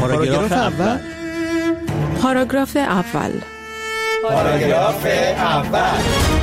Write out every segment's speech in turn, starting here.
پاراگراف اول. پاراگراف اول. پاراگراف اول.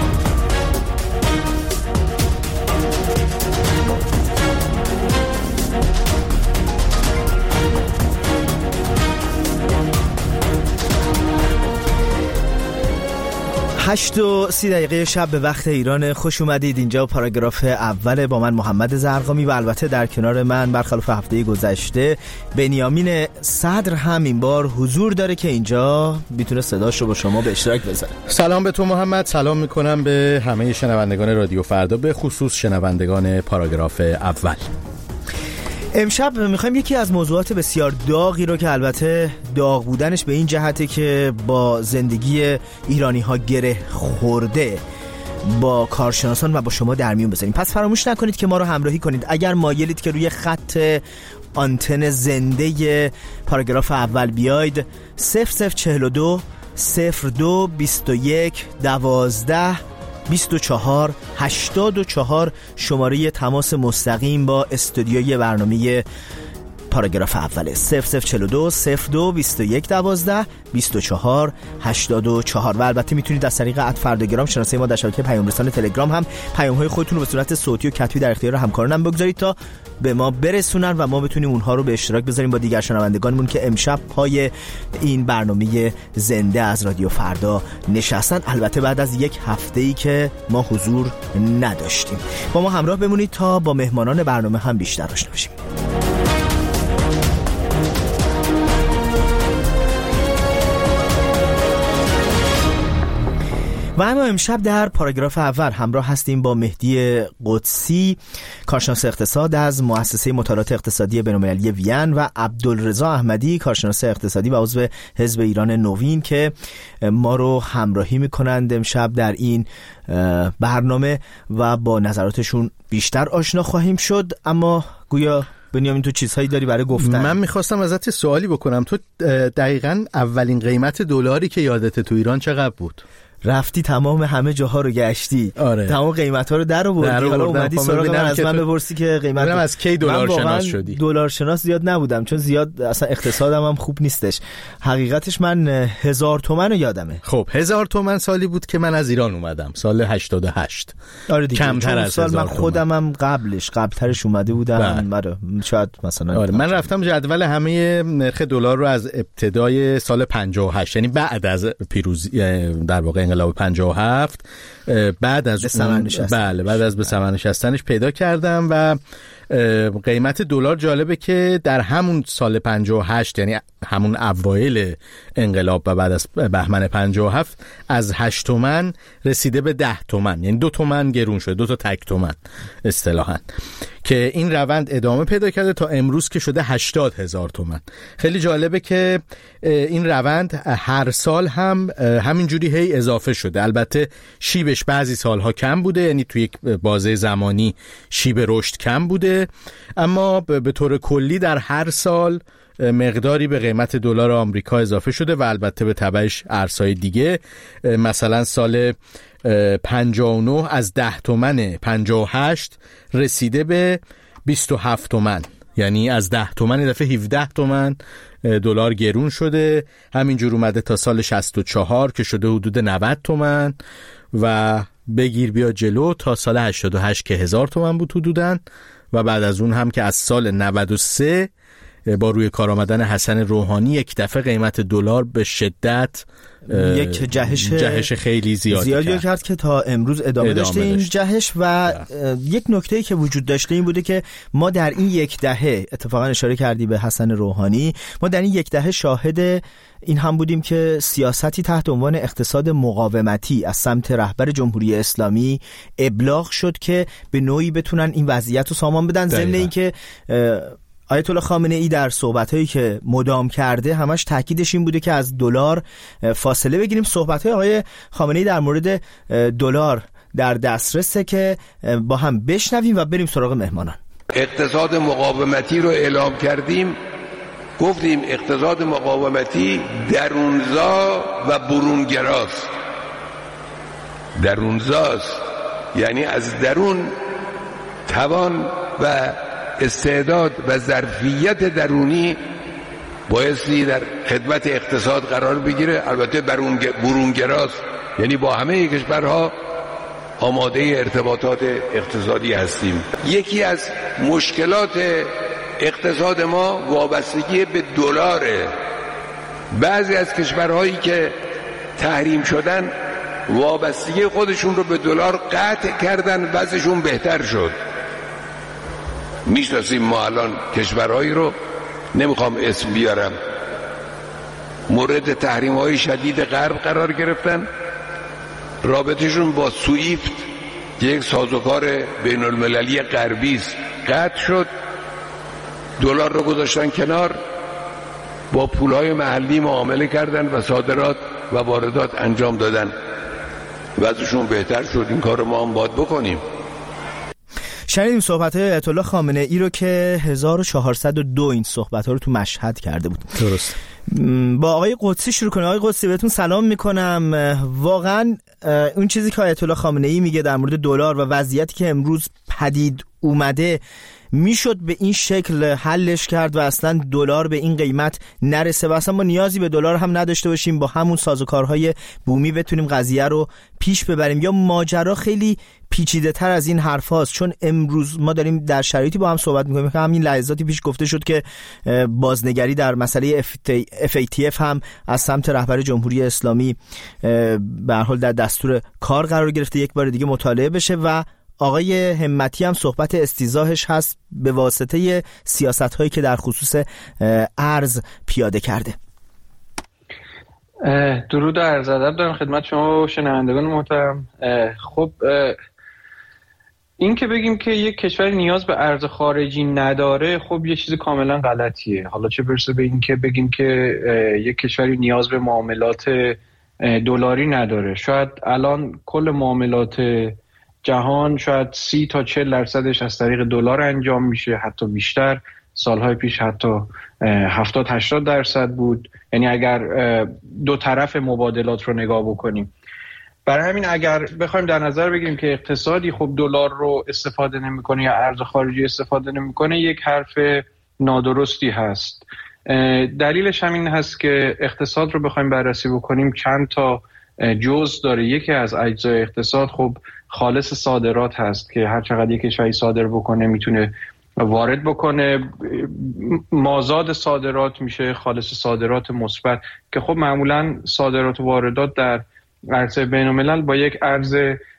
هشت و 30 دقیقه شب به وقت ایران. خوش اومدید اینجا. پاراگراف اول با من محمد زرقامی و البته در کنار من برخلاف هفته گذشته بنیامین صدر هم این بار حضور داره که اینجا میتونه صداش رو با شما به اشتراک بذاره. سلام به تو محمد، سلام میکنم به همه شنوندگان رادیو فردا، به خصوص شنوندگان پاراگراف اول. امشب میخوایم یکی از موضوعات بسیار داغی رو که البته داغ بودنش به این جهته که با زندگی ایرانی ها گره خورده با کارشناسان و با شما در میون بذاریم. پس فراموش نکنید که ما رو همراهی کنید. اگر مایلید که روی خط آنتن زنده پاراگراف اول بیاید 0042 02 21 12 24 84 شماره تماس مستقیم با استودیوی برنامه پاراگراف اوله. 0042 02 21 12 24 84 و البته میتونید از طریق @فرداگرام شناسه ما در شبکه پیام رسان تلگرام هم پیام‌های خودتون رو به صورت صوتی و کتبی در اختیار همکارانم بگذارید تا به ما برسونن و ما بتونیم اونها رو به اشتراک بذاریم با دیگر شنوندگانمون که امشب پای این برنامه زنده از رادیو فردا نشستن، البته بعد از یک هفته‌ای که ما حضور نداشتیم. با ما همراه بمونید تا با مهمانان برنامه هم بیشتر آشنا بشیم. و اما امشب در پاراگراف اول همراه هستیم با مهدی قدسی، کارشناس اقتصاد از مؤسسه مطالعات اقتصادی بین‌المللی وین و عبدالرضا احمدی، کارشناس اقتصادی و عضو حزب ایران نوین که ما رو همراهی میکنند امشب در این برنامه و با نظراتشون بیشتر آشنا خواهیم شد. اما گویا بنیامین تو چیزهایی داری برای گفتن؟ من میخواستم ازت سوالی بکنم. تو دقیقاً اولین قیمت دلاری که یادت تو ایران چقدر بود؟ رفتی تمام همه جاها رو گشتی. آره. تمام قیمت‌ها رو در آوردی. حالا اومدی سراغ من از من بپرسی که قیمت از کی دلار شناس شدی؟ دلار شناس زیاد نبودم چون زیاد اصلا اقتصادم هم خوب نیستش. حقیقتش من 1000 تومان رو یادمه. خب 1000 تومان سالی بود که من از ایران اومدم، سال 88. آره دیگه. کمتر از سال من خودم هم قبلترش اومده بودم. آره شاید مثلا آره من رفتم جدول همه نرخ دلار رو از ابتدای سال 58، یعنی بعد از پیروزی در واقع انقلاب 57، بعد از بعد از به ثمر نشستنش پیدا کردم و قیمت دلار جالبه که در همون سال 58، یعنی همون اوایل انقلاب و بعد از بهمن 57، از 8 تومن رسیده به 10 تومن، یعنی 2 تومن گرون شده، 2 تا تک تومن اصطلاحاً، که این روند ادامه پیدا کرده تا امروز که شده 80,000 تومن. خیلی جالبه که این روند هر سال هم همینجوری هی اضافه شده. البته شیبش بعضی سالها کم بوده، یعنی توی یک بازه زمانی شیب رشد کم بوده، اما به طور کلی در هر سال مقداری به قیمت دلار آمریکا اضافه شده و البته به تبعش ارزهای دیگه. مثلا سال 59 از 10 تومن 58 رسیده به 27 تومن، یعنی از 10 تومن دفعه 17 تومن دلار گرون شده. همینجور اومده تا سال 64 که شده حدود 90 تومن و بگیر بیا جلو تا سال 88 که 1000 تومن بود حدوداً، و بعد از اون هم که از سال 93 با روی کار آمدن حسن روحانی یک دفعه قیمت دلار به شدت یک جهش خیلی زیادی کرد که تا امروز ادامه داشته این جهش. و یک نکته‌ای که وجود داشته این بوده که ما در این یک دهه، اتفاقا اشاره کردی به حسن روحانی، ما در این یک دهه شاهد این هم بودیم که سیاستی تحت عنوان اقتصاد مقاومتی از سمت رهبر جمهوری اسلامی ابلاغ شد که به نوعی بتونن این وضعیت رو سامان بدن، ضمن اینکه آیت الله خامنه ای در صحبت‌هایی که مدام کرده همش تاکیدش این بوده که از دلار فاصله بگیریم. صحبت‌های آقای خامنه ای در مورد دلار در دسترسه که با هم بشنویم و بریم سراغ مهمانان. اقتصاد مقاومتی رو اعلام کردیم، گفتیم اقتصاد مقاومتی درونزا و برونگراست. درونزاست یعنی از درون توان و استعداد و ظرفیت درونی بایستی در خدمت اقتصاد قرار بگیره. البته برونگراست، یعنی با همه کشورها آماده ارتباطات اقتصادی هستیم. یکی از مشکلات اقتصاد ما وابستگی به دلاره. بعضی از کشورهایی که تحریم شدن وابستگی خودشون رو به دلار قطع کردن، وضعشون بهتر شد. میشناسیم ما الان کشورهایی رو، نمیخوام اسم بیارم، مورد تحریم‌های شدید غرب قرار گرفتن، رابطهشون با سویفت که یک سازوکار بین المللی غربی است قطع شد، دلار رو گذاشتن کنار، با پولهای محلی معامله کردن و صادرات و واردات انجام دادن، وضعشون بهتر شد. این کار رو ما هم باید بکنیم. شنیدیم صحبت آیت الله خامنه ای رو که 1402 این صحبت ها رو تو مشهد کرده بود. درست. با آقای قدسی شروع کنیم. آقای قدسی بهتون سلام میکنم. واقعا اون چیزی که آیت الله خامنه ای میگه در مورد دلار و وضعیتی که امروز پدید اومده میشد به این شکل حلش کرد و اصلا دلار به این قیمت نرسه و اصلا ما نیازی به دلار هم نداشته باشیم، با همون سازوکارهای بومی بتونیم قضیه رو پیش ببریم، یا ماجرا خیلی پیچیده تر از این حرف هاست؟ چون امروز ما داریم در شرایطی با هم صحبت میکنیم که همین لحظاتی پیش گفته شد که بازنگری در مسئله FATF هم از سمت رهبر جمهوری اسلامی به هر حال در دستور کار قرار گرفته، یک بار دیگه مطالعه بشه و آقای همتی هم صحبت استیضاحش هست به واسطه سیاست‌هایی که در خصوص ارز پیاده کرده. درود و عرض ادب دارم خدمت شما شنوندگان محترم. خب این که بگیم که یک کشور نیاز به ارز خارجی نداره، خب یه چیز کاملا غلطیه. حالا چه برسه به این که بگیم که یک کشوری نیاز به معاملات دلاری نداره. شاید الان کل معاملات جهان شاید 30 تا 40% از طریق دلار انجام میشه، حتی بیشتر. سالهای پیش حتی 70-80% بود. یعنی اگر دو طرف مبادلات رو نگاه بکنیم. برای همین اگر بخوایم در نظر بگیریم که اقتصادی خب دلار رو استفاده نمیکنه یا ارز خارجی استفاده نمیکنه، یک حرف نادرستی هست. دلیلش همین هست که اقتصاد رو بخوایم بررسی بکنیم چند تا جزء داره. یکی از اجزای اقتصاد خب خالص صادرات هست که هر چقدر یک کشوری صادر بکنه میتونه وارد بکنه. مازاد صادرات میشه خالص صادرات مثبت که خب معمولا صادرات و واردات در عرصه بین‌الملل با یک ارز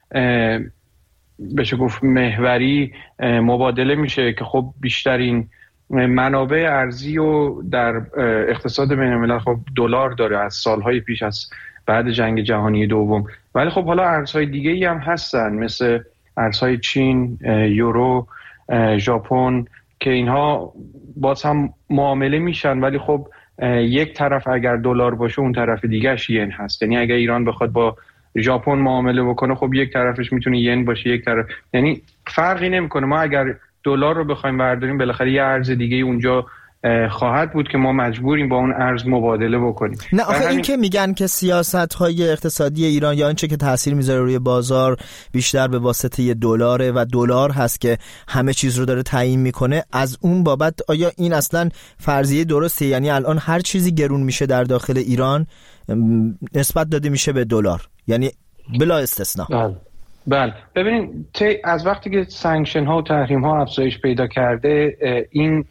بشه گفت محوری مبادله میشه که خب بیشترین منابع ارزی و در اقتصاد بین‌الملل خب دلار داره از سالهای پیش، از بعد جنگ جهانی دوم. ولی خب حالا ارزهای دیگه‌ای هم هستن مثل ارزهای چین، یورو، ژاپن که اینها باز هم معامله میشن، ولی خب یک طرف اگر دلار باشه اون طرف دیگه‌اش ین هست. یعنی اگر ایران بخواد با ژاپن معامله بکنه خب یک طرفش میتونه ین باشه، یک طرف یعنی فرقی نمیکنه. ما اگر دلار رو بخوایم برداریم بالاخره یه ارز دیگه اونجا خواهد بود که ما مجبوریم با اون ارز مبادله بکنیم. نه آخه این که میگن که سیاست‌های اقتصادی ایران یا آنچه که تاثیر میذاره روی بازار بیشتر به واسطه دلاره و دلار هست که همه چیز رو داره تعیین میکنه، از اون بابت آیا این اصلا فرضیه درسته؟ یعنی الان هر چیزی گرون میشه در داخل ایران نسبت داده میشه به دلار، یعنی بلا استثناء؟ بله ببینید از وقتی که سانکشن ها و تحریم ها افزایش پیدا کرده، این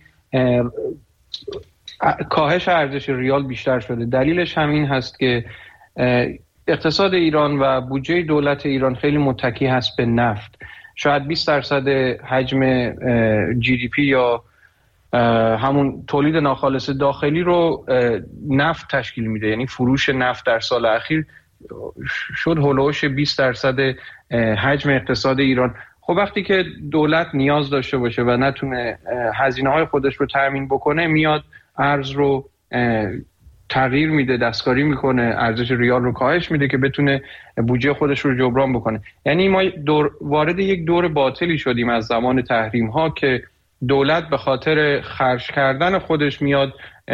کاهش ارزش ریال بیشتر شده. دلیلش همین هست که اقتصاد ایران و بودجه دولت ایران خیلی متکی هست به نفت. شاید 20% حجم GDP یا همون تولید ناخالص داخلی رو نفت تشکیل میده. یعنی فروش نفت در سال اخیر شد هولوش 20% حجم اقتصاد ایران. خب وقتی که دولت نیاز داشته باشه و نتونه هزینه‌های خودش رو تامین بکنه، میاد ارز رو تغییر میده، دستکاری میکنه، ارزش ریال رو کاهش میده که بتونه بودجه خودش رو جبران بکنه. یعنی ما وارد یک دور باطلی شدیم از زمان تحریم ها که دولت به خاطر خرج کردن خودش میاد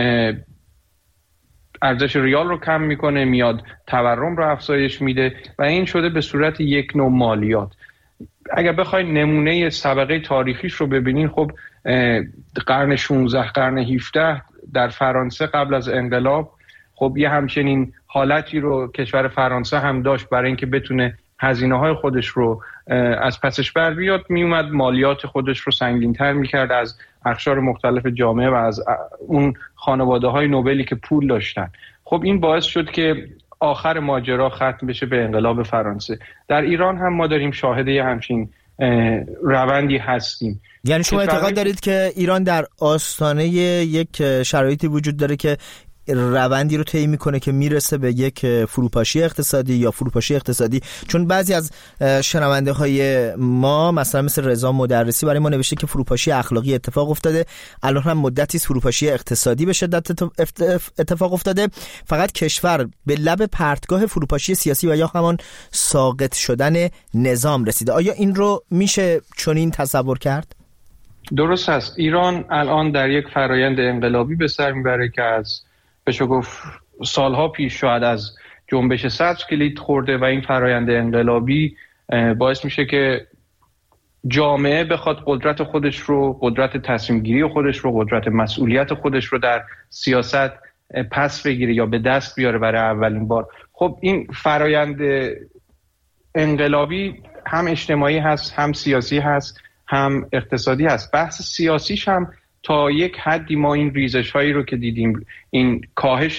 ارزش ریال رو کم میکنه، میاد تورم رو افزایش میده و این شده به صورت یک نوع مالیات. اگر بخواید نمونه سابقه تاریخیش رو ببینین، خب قرن 16 قرن 17 در فرانسه قبل از انقلاب خب یه همچنین حالتی رو کشور فرانسه هم داشت برای اینکه بتونه هزینه‌های خودش رو از پسش بر بیاد، میومد مالیات خودش رو سنگین‌تر می‌کرد از اقشار مختلف جامعه و از اون خانواده‌های نوبلی که پول داشتن. خب این باعث شد که آخر ماجرا ختم بشه به انقلاب فرانسه. در ایران هم ما داریم شاهد یه همچین روندی هستیم. یعنی شما اعتقاد دارید که ایران در آستانه یک شرایطی وجود داره که روندی رو طی میکنه که میرسه به یک فروپاشی اقتصادی یا فروپاشی اقتصادی؟ چون بعضی از شنونده های ما مثلا مثل رضا مدرسی برای ما نوشته که فروپاشی اخلاقی اتفاق افتاده، الان هم مدتی فروپاشی اقتصادی به شدت اتفاق افتاده، فقط کشور به لب پرتگاه فروپاشی سیاسی و یا همان ساقط شدن نظام رسیده. آیا این رو میشه چنین تصور کرد؟ درست است. ایران الان در یک فرایند انقلابی به سر میبره که از بشه گفت سالها پیش شاید از جنبش سبز کلید خورده و این فرایند انقلابی باعث میشه که جامعه بخواد قدرت خودش رو، قدرت تصمیم گیری خودش رو، قدرت مسئولیت خودش رو در سیاست پس بگیره یا به دست بیاره برای اولین بار. خب این فرایند انقلابی هم اجتماعی هست، هم سیاسی هست، هم اقتصادی هست. بحث سیاسیش هم تا یک حدی ما این ریزش هایی رو که دیدیم، این کاهش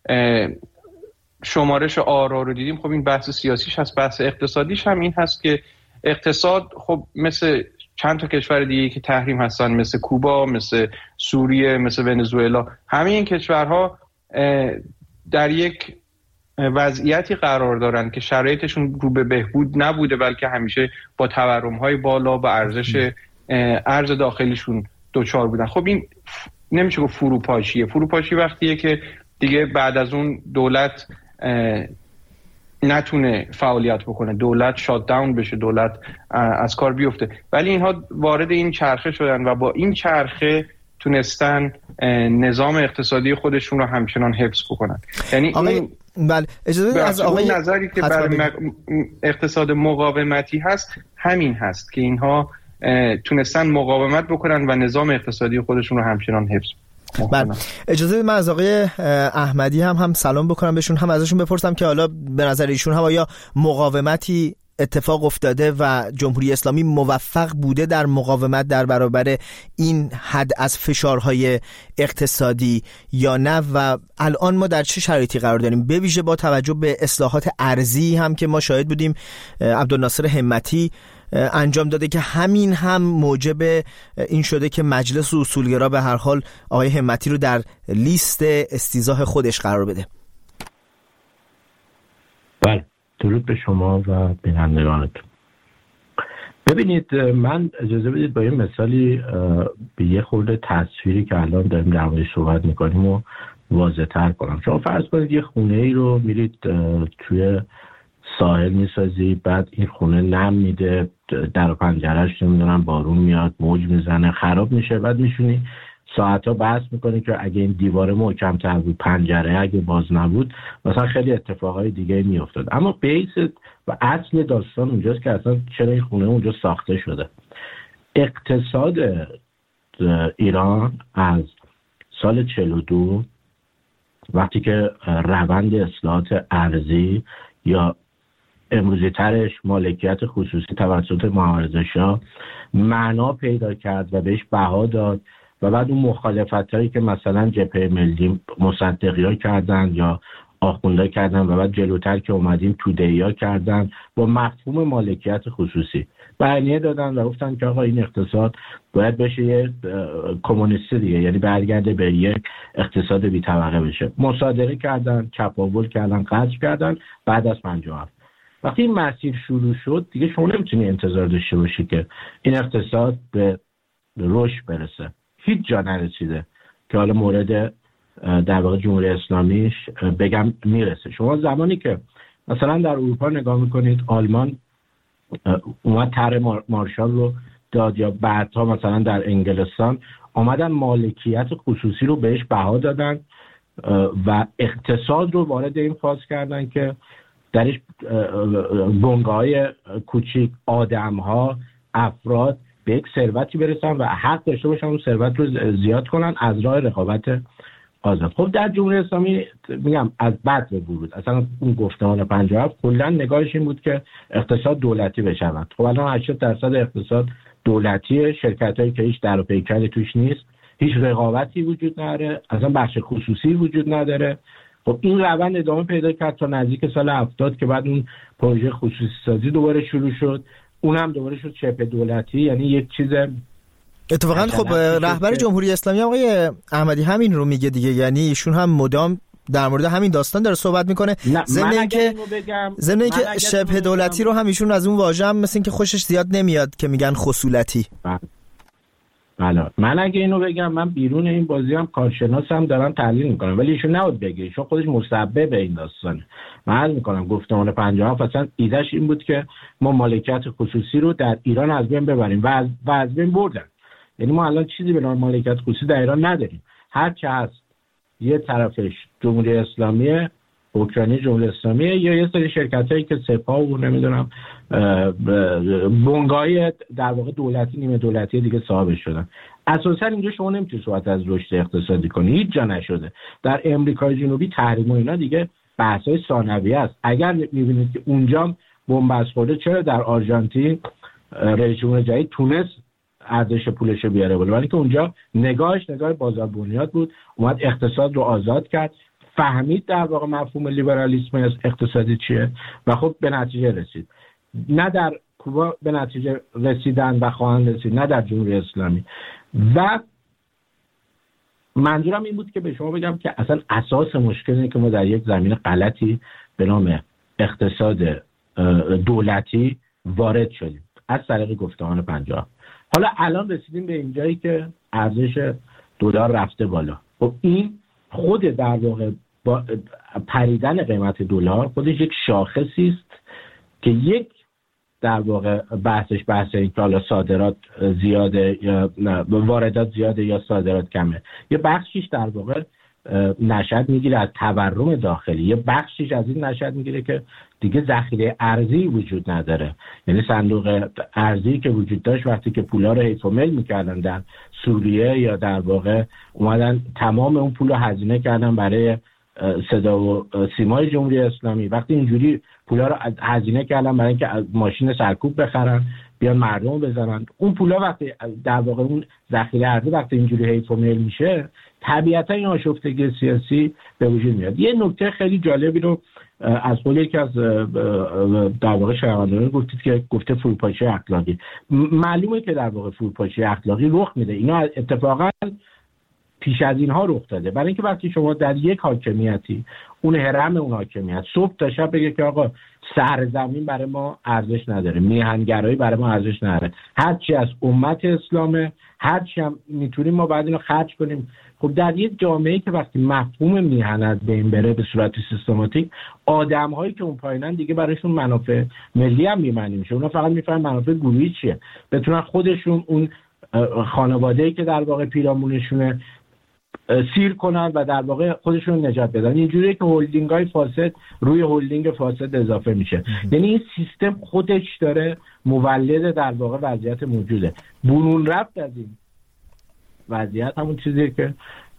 شمارش آرا رو دیدیم، خب این بحث سیاسیش هست. بحث اقتصادیش هم این هست که اقتصاد خب مثل چند تا کشور دیگه که تحریم هستن، مثل کوبا، مثل سوریه، مثل ونزوئلا، همه این کشورها در یک وضعیتی قرار دارن که شرایطشون رو به بهبود نبوده، بلکه همیشه با تورم‌های بالا و ارزش ارز داخلیشون دوچار بودن. خب این نمیشه گفت فروپاشیه. فروپاشی وقتیه که دیگه بعد از اون دولت نتونه فعالیت بکنه، دولت شات داون بشه، دولت از کار بیفته. ولی اینها وارد این چرخه شدن و با این چرخه تونستن نظام اقتصادی خودشون رو همچنان حفظ بکنن. یعنی این بله، اجازه از آقای نظری که برای اقتصاد مقاومتی هست همین هست که اینها تونستن مقاومت بکنن و نظام اقتصادی خودشون رو همچنان حفظ بله. اجازه من از آقای احمدی هم سلام بکنم بهشون، هم ازشون بپرسم که حالا به نظر ایشون هم آیا مقاومتی اتفاق افتاده و جمهوری اسلامی موفق بوده در مقاومت در برابر این حد از فشارهای اقتصادی یا نه، و الان ما در چه شرایطی قرار داریم، به ویژه با توجه به اصلاحات ارضی هم که ما شاهد بودیم عبدالناصر همتی انجام داده که همین هم موجب این شده که مجلس اصولگرا به هر حال آقای همتی رو در لیست استیضاح خودش قرار بده. بله، درود به شما و بینندگانتون. ببینید، من اجازه بدید با یه مثالی به یه خورده تصویری که الان داریم در موردش صحبت میکنیم و واضح تر کنم. شما فرض کنید یه خونه ای رو میرید توی ساحل میسازی، بعد این خونه نم میده، در پنجرهش نمیدونم بارون میاد، موج میزنه، خراب میشه، بعد میشونی ساعتها بحث میکنی که اگه این دیواره محکم‌تر بود، پنجره اگه باز نبود، مثلا خیلی اتفاقای دیگه میافتاد. اما بیس و اصل داستان اونجاست که اصلا چرا این خونه اونجا ساخته شده. اقتصاد ایران از سال 42 وقتی که روند اصلاحات ارضی یا امروزی ترش مالکیت خصوصی توسط معارضه‌شاه معنا پیدا کرد و بهش بها داد و بعد اون مخالفتایی که مثلا جبهه ملی مصدقی‌ها کردن یا آخوندها کردن و بعد جلوتر که اومدیم توده‌ای‌ها کردن با مفهوم مالکیت خصوصی بیانیه دادن و گفتن که آقا این اقتصاد باید بشه یه کمونیستی دیگه، یعنی برگرده به یک اقتصاد بی طبقه بشه. مصادره کردن، چپاول کردن، غصب کردن بعد از 57. وقتی این مسیر شروع شد دیگه شما نمیتونی انتظار داشته باشی که این اقتصاد به رشد برسه. هیچ جا نرسیده که حالا مورد در واقع جمهوری اسلامیش بگم میرسه. شما زمانی که مثلا در اروپا نگاه میکنید، آلمان اومد طرح مارشال رو داد، یا بعدها مثلا در انگلستان آمدن مالکیت خصوصی رو بهش بها دادن و اقتصاد رو وارد این فاز کردن که درش بنگاه‌های کوچیک، آدم‌ها، افراد به یک ثروتی برسن و حق داشته باشن اون ثروت رو زیاد کنن از راه رقابت آزاد. خب در جمهوری اسلامی میگم از بعد به ورود اصلا اون گفتمان 57 کلا نگاهش این بود که اقتصاد دولتی بشود. خب الان 80% اقتصاد دولتیه، شرکتایی که هیچ در و پیکری توش نیست، هیچ رقابتی وجود نداره، اصلا بخش خصوصی وجود نداره. خب این روند ادامه پیدا کرد تا نزدیک سال 70 که بعد اون پروژه خصوصی سازی دوباره شروع شد، اونم دوباره شد شبه دولتی. یعنی یک چیز اتفاقا خب رهبر جمهوری اسلامی آقای احمدی همین رو میگه دیگه، یعنی ایشون هم مدام در مورد همین داستان داره صحبت میکنه. ضمن اینکه شبه دولتی رو هم ایشون از اون واژه هم مثل اینکه خوشش زیاد نمیاد که میگن خصولتی. بله من اگه اینو بگم من بیرون این بازی هم کارشناسم دارم تحلیل میکنم، ولی ایشون نباید بگه، ایشون خودش مسبب این داستانه. من عرض میکنم گفتمان 57 اصلا ایدهش این بود که ما مالکیت خصوصی رو در ایران از بین ببریم و از بین بردن. یعنی ما الان چیزی به نام مالکیت خصوصی در ایران نداریم. هر چه هست یه طرفش جمهوری اسلامی، اوکراینی جمهوری اسلامی، یا یه سری شرکتایی که سپاه و نمیدونم بنگاهی در واقع دولتی نیمه دولتی دیگه صاحبش شدن. اساسا اینجا شما نمیتونید صحبت از رشد اقتصادی کنی، هیچ جا نشده. در امریکای جنوبی تحریم و اینا دیگه بحث‌های ثانویه است. اگر میبینید که اونجا بنبست خورده، چرا در آرژانتین رئیس جمهور جدید تونست ارزش پولش رو بیاره بالا؟ ولی که اونجا نگاه بازار بنیاد بود، اومد اقتصاد رو آزاد کرد، فهمید در واقع مفهوم لیبرالیسم اقتصادی چیه و خب به نتیجه رسید. نه در کوبا به نتیجه رسیدن و خواهند رسید، نه در جمهوری اسلامی. و منظورم این بود که به شما بگم که اصلا اساس مشکل اینه که ما در یک زمین غلطی به نام اقتصاد دولتی وارد شدیم از طریق گفتمان 50. حالا الان رسیدیم به اینجایی که ارزش دلار رفته بالا. خب این خود در واقع با پریدن قیمت دلار خودش یک شاخصی است که یک در واقع بحث این که حالا صادرات زیاده یا واردات زیاده یا صادرات کمه. یه بخشیش در واقع نشأت میگیره از تورم داخلی، یه بخشیش از این نشأت میگیره که دیگه ذخیره ارزی وجود نداره. یعنی صندوق ارزی که وجود داشت وقتی که پولا رو حیف و میل میکردن در سوریه یا در واقع اومدن تمام اون پول رو هزینه کردن برای صدا و سیمای جمهوری اسلامی، وقتی اینجوری پولا رو هزینه کردن برای اینکه ماشین سرکوب بخرن بیان مردم بزنن، اون پولا وقتی در واقع اون ذخیره ارزی وقتی اینجوری حیف و میل میشه، طبیعتا این آشفتگی سیاسی به وجود میاد. یه نکته خیلی جالبی رو از قول یکی از در واقع شنوندگان گفتید که گفته فروپاشی اخلاقی. معلومه که در واقع فروپاشی اخلاقی رخ میده. اینا اتفاقا پیش از اینها رخ داده، برای اینکه وقتی شما در یک حاکمیتی اون هرم اون حاکمیت صبح تا شب بگه که آقا سرزمین برای ما ارزش نداره، میهنگرایی برای ما ارزش نداره، هرچی از امت اسلامه، هرچی هم میتونیم ما باید اینو خرج کنیم. خب در یک جامعه‌ای که وقتی مفهوم میهن از بین بره به صورت سیستماتیک، آدم‌هایی که اون پایینن دیگه برایشون منافع ملی هم میمعنی میشه، اونا فقط میفهمن منافع گروهی چیه، بتونن خودشون اون خانواده‌ای که در واقع پیرامونشونه سیر کنن و در واقع خودشون نجات بدن. اینجوریه که هولدینگ‌های فاسد روی هولدینگ فاسد اضافه میشه. یعنی این سیستم خودش داره مولد در واقع وضعیت موجوده. برون رفت از این وضعیت همون چیزیه که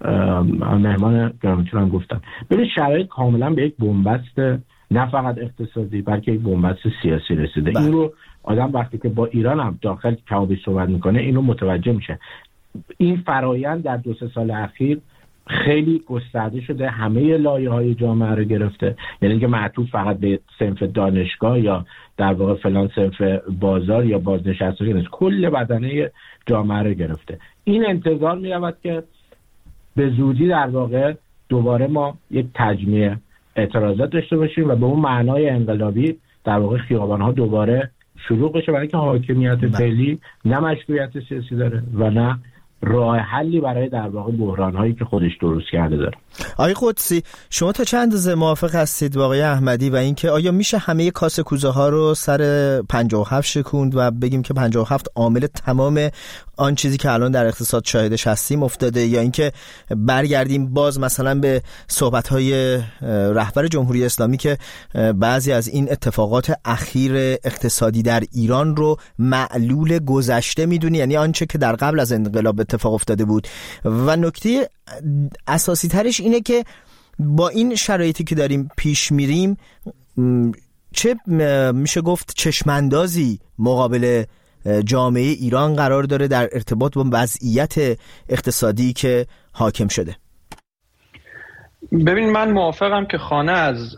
مهمان گرامیتونم گفتن. ببین شرایط کاملا به یک بنبست نه فقط اقتصادی بلکه یک بنبست سیاسی رسیده. این رو آدم وقتی که با ایران هم داخل کمابیش صحبت میکنه این رو متوجه میشه. این فرایند در 2-3 سال اخیر خیلی گسترده شده، همه لایه‌های جامعه رو گرفته. یعنی که معطوف فقط به صنف دانشگاه یا در واقع فلان صنف بازار یا بازنشستگی نیست، کل بدنه جامعه رو گرفته. این انتظار می‌رود که به زودی در واقع دوباره ما یک تجمیع اعتراضات داشته باشیم و به اون معنای انقلابی در واقع خیابان‌ها دوباره شروع بشه، برای که حاکمیت فعلی نه مشروعیت سیاسی داره و نه راه حلی برای در واقع بحران‌هایی که خودش درست کرده داره. آقای قدسی، شما تا چند اندازه موافق هستید با آقای احمدی و اینکه آیا میشه همه کاسه کوزه ها رو سر 57 شکوند و بگیم که 57 عامل تمام آن چیزی که الان در اقتصاد شاهدش هستیم افتاده، یا اینکه برگردیم باز مثلا به صحبت‌های رهبر جمهوری اسلامی که بعضی از این اتفاقات اخیر اقتصادی در ایران رو معلول گذشته میدونی، یعنی آنچه که در قبل از انقلاب اتفاق افتاده بود. و نکته اساسی ترش اینه که با این شرایطی که داریم پیش میریم چه میشه گفت چشماندازی مقابل جامعه ایران قرار داره در ارتباط با وضعیت اقتصادی که حاکم شده؟ ببین، من موافقم که خانه از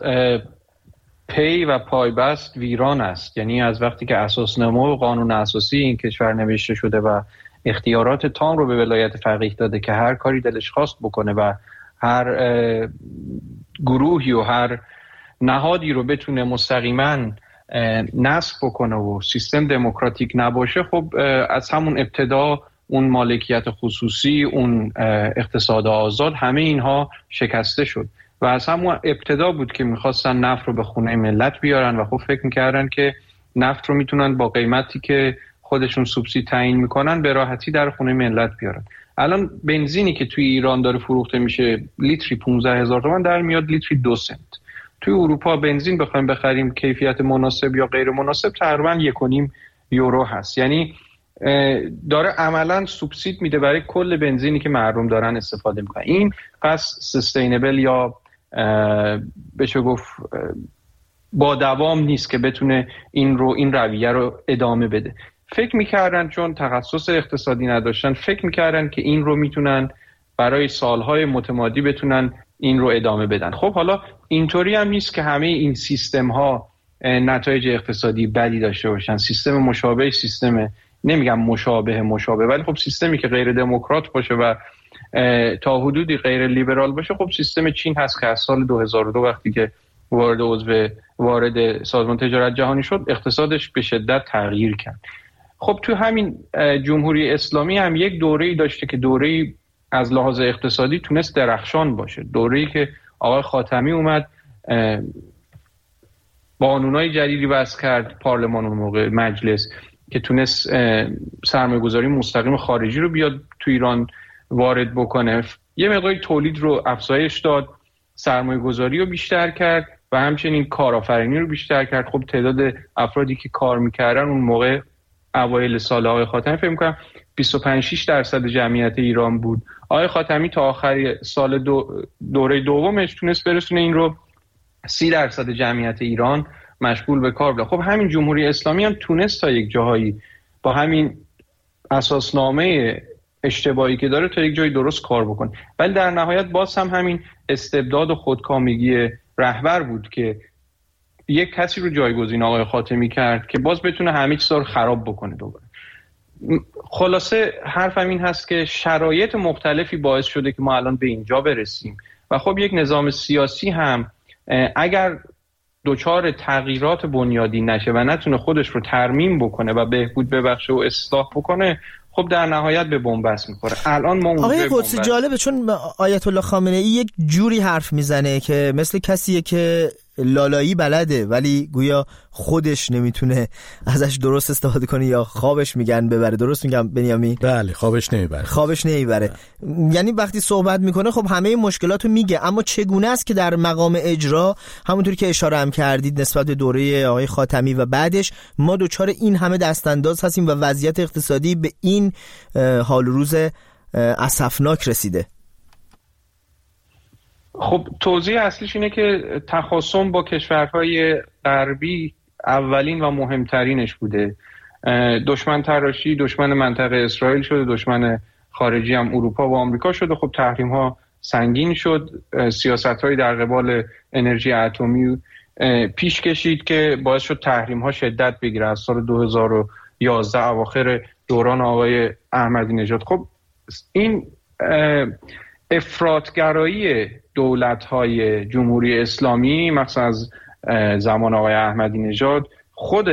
پی و پایبست ویران است. یعنی از وقتی که اساسنامه و قانون اساسی این کشور نوشته شده و اختیارات تام رو به ولایت فقیه داده که هر کاری دلش خواست بکنه و هر گروهی و هر نهادی رو بتونه مستقیما نصب بکنه و سیستم دموکراتیک نباشه، خب از همون ابتدا اون مالکیت خصوصی، اون اقتصاد آزاد، همه اینها شکسته شد و از همون ابتدا بود که میخواستن نفت رو به خونه ملت بیارن و خب فکر میکردن که نفت رو میتونن با قیمتی که خودشون سوبسید تعیین میکنن به راحتی در خونه ملت بیارن. الان بنزینی که توی ایران داره فروخته میشه لیتری 15,000 تومان در میاد لیتری 2 سنت. توی اروپا بنزین بخوایم بخریم کیفیت مناسب یا غیر مناسب تقریبا 1.5 یورو هست. یعنی داره عملا سوبسید میده برای کل بنزینی که مردم دارن استفاده میکنن. این پس سستینبل یا بشه گفت با دوام نیست که بتونه این رویه رو ادامه بده. فکر میکردن چون تخصص اقتصادی نداشتن، فکر میکردن که این رو میتونن برای سالهای متمادی بتونن این رو ادامه بدن. خب حالا اینطوری هم نیست که همه این سیستم ها نتایج اقتصادی بدی داشته باشن. سیستم مشابه، سیستم نمیگم مشابه ولی خب سیستمی که غیر دموکرات باشه و تا حدودی غیر لیبرال باشه، خب سیستم چین هست که از سال 2002 وقتی که وارد سازمان تجارت جهانی شد اقتصادش به شدت تغییر کرد. خب تو همین جمهوری اسلامی هم یک دوره‌ای داشته که دوره‌ای از لحاظ اقتصادی تونست درخشان باشه. دوره‌ای که آقای خاتمی اومد قانونای جدیدی وضع کرد، پارلمان اون موقع مجلس، که تونست سرمایه‌گذاری مستقیم خارجی رو بیاد تو ایران وارد بکنه، یه مقداری تولید رو افزایش داد، سرمایه‌گذاری رو بیشتر کرد و همچنین کارآفرینی رو بیشتر کرد. خب تعداد افرادی که کار میکردن اون موقع اوایل سال آقای خاتمی فکر می‌کنم 25-6% جمعیت ایران بود. آقای خاتمی تا آخر سال دوره دومش تونست برسونه این رو 30% جمعیت ایران مشغول به کار بود. خب همین جمهوری اسلامی هم تونست تا یک جاهایی با همین اساسنامه اشتباهی که داره تا یک جایی درست کار بکنه، ولی در نهایت باز هم همین استبداد و خودکامگی رهبر بود که یک کسی رو جایگزین آقای خاتمی کرد که باز بتونه همه چیز رو خراب بکنه دوباره. خلاصه حرفم این هست که شرایط مختلفی باعث شده که ما الان به اینجا برسیم و خب یک نظام سیاسی هم اگر دچار تغییرات بنیادی نشه و نتونه خودش رو ترمیم بکنه و بهبود ببخشه و اصلاح بکنه، خب در نهایت به بنبست میخوره. الان ما آقای قدسی جالبه چون آیت الله خامنه ای یک جوری حرف میزنه که مثل کسیه که لالایی بلده ولی گویا خودش نمیتونه ازش درست استفاده کنه یا خوابش میگن ببره. درست میگم بنیامین؟ بله، خوابش نمیبره. یعنی وقتی صحبت میکنه خب همه مشکلاتو میگه، اما چگونه است که در مقام اجرا همونطوری که اشاره هم کردید نسبت به دوره آقای خاتمی و بعدش ما دوچار این همه دستانداز هستیم و وضعیت اقتصادی به این حال روز اسفناک رسیده؟ خب توضیح اصلیش اینه که تخاصم با کشورهای غربی اولین و مهمترینش بوده. دشمن تراشی دشمن منطقه اسرائیل شده، دشمن خارجی هم اروپا و آمریکا شده. خب تحریم ها سنگین شد، سیاست های در قبال انرژی اتمی پیش کشید که باعث شد تحریم ها شدت بگیره از سال 2011 اواخر دوران آقای احمدی نژاد. خب این افراطگرایی دولت‌های جمهوری اسلامی مثلا از زمان آقای احمدی نژاد، خود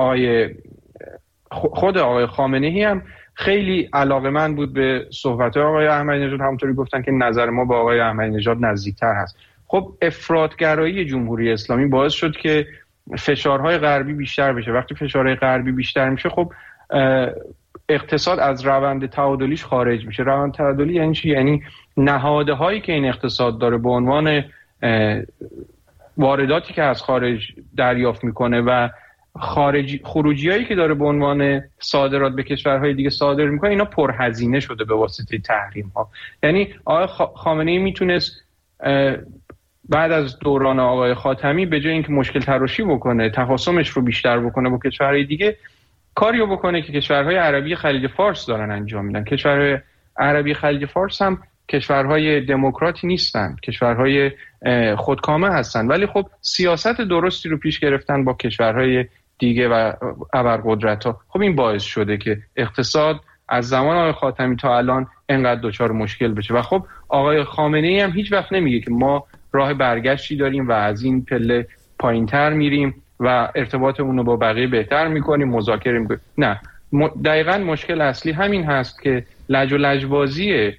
آقای خامنه‌ای هم خیلی علاقه‌مند بود به صحبت‌های آقای احمدی نژاد، همونطوری گفتن که نظر ما با آقای احمدی نژاد نزدیکتر هست. خب افراطگرایی جمهوری اسلامی باعث شد که فشارهای غربی بیشتر بشه. وقتی فشارهای غربی بیشتر میشه خب اقتصاد از روند تعادلیش خارج میشه. روند تعادلی یعنی چی؟ یعنی نهاده هایی که این اقتصاد داره به عنوان وارداتی که از خارج دریافت میکنه و خروجی هایی که داره به عنوان صادرات به کشورهای دیگه صادر میکنه، اینا پرهزینه شده به واسطه تحریم ها. یعنی آقای خامنه‌ای میتونست بعد از دوران آقای خاتمی به جای اینکه مشکل تراشی بکنه، تخاصمش رو بیشتر بکنه با کشورهای دیگه، کاریو بکنه که کشورهای عربی خلیج فارس دارن انجام میدن. کشورهای عربی خلیج فارس هم کشورهای دموکراتی نیستن، کشورهای خودکامه هستن، ولی خب سیاست درستی رو پیش گرفتن با کشورهای دیگه و ابرقدرت‌ها. خب این باعث شده که اقتصاد از زمان آقای خاتمی تا الان انقدر دچار مشکل بشه. و خب آقای خامنه‌ای هم هیچ وقت نمیگه که ما راه برگشتی داریم و از این پله پایین‌تر میریم و ارتباطمون رو با بقیه بهتر میکنیم، مذاکره میکنیم. نه، دقیقاً مشکل اصلی همین هست که لج و لجبازی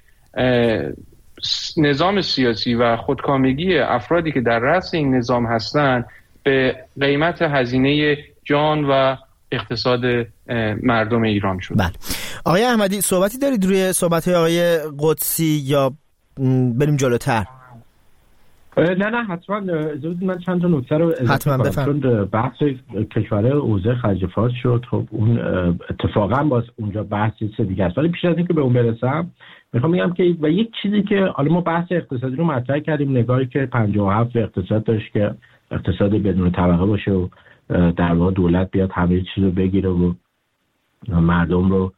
نظام سیاسی و خودکامگی افرادی که در رأس این نظام هستن به قیمت هزینه جان و اقتصاد مردم ایران شد. بله. آقای احمدی صحبتی دارید روی صحبت‌های آقای قدسی یا بریم جلوتر؟ نه حتما من چند تا نکته رو اضافه کنم. چون بحث کشورهای حوزه خلیج فارس شد، خب اون اتفاقا باز اونجا بحث چیز دیگه است، ولی پیش از اینکه به اون برسم میخوام بگم که و یک چیزی که حالا ما بحث اقتصادی رو مطرح کردیم، نگاهی که 57 اقتصاد داشت که اقتصاد بدون طبقه باشه و در واقع دولت بیاد همه چیز رو بگیره و مردم رو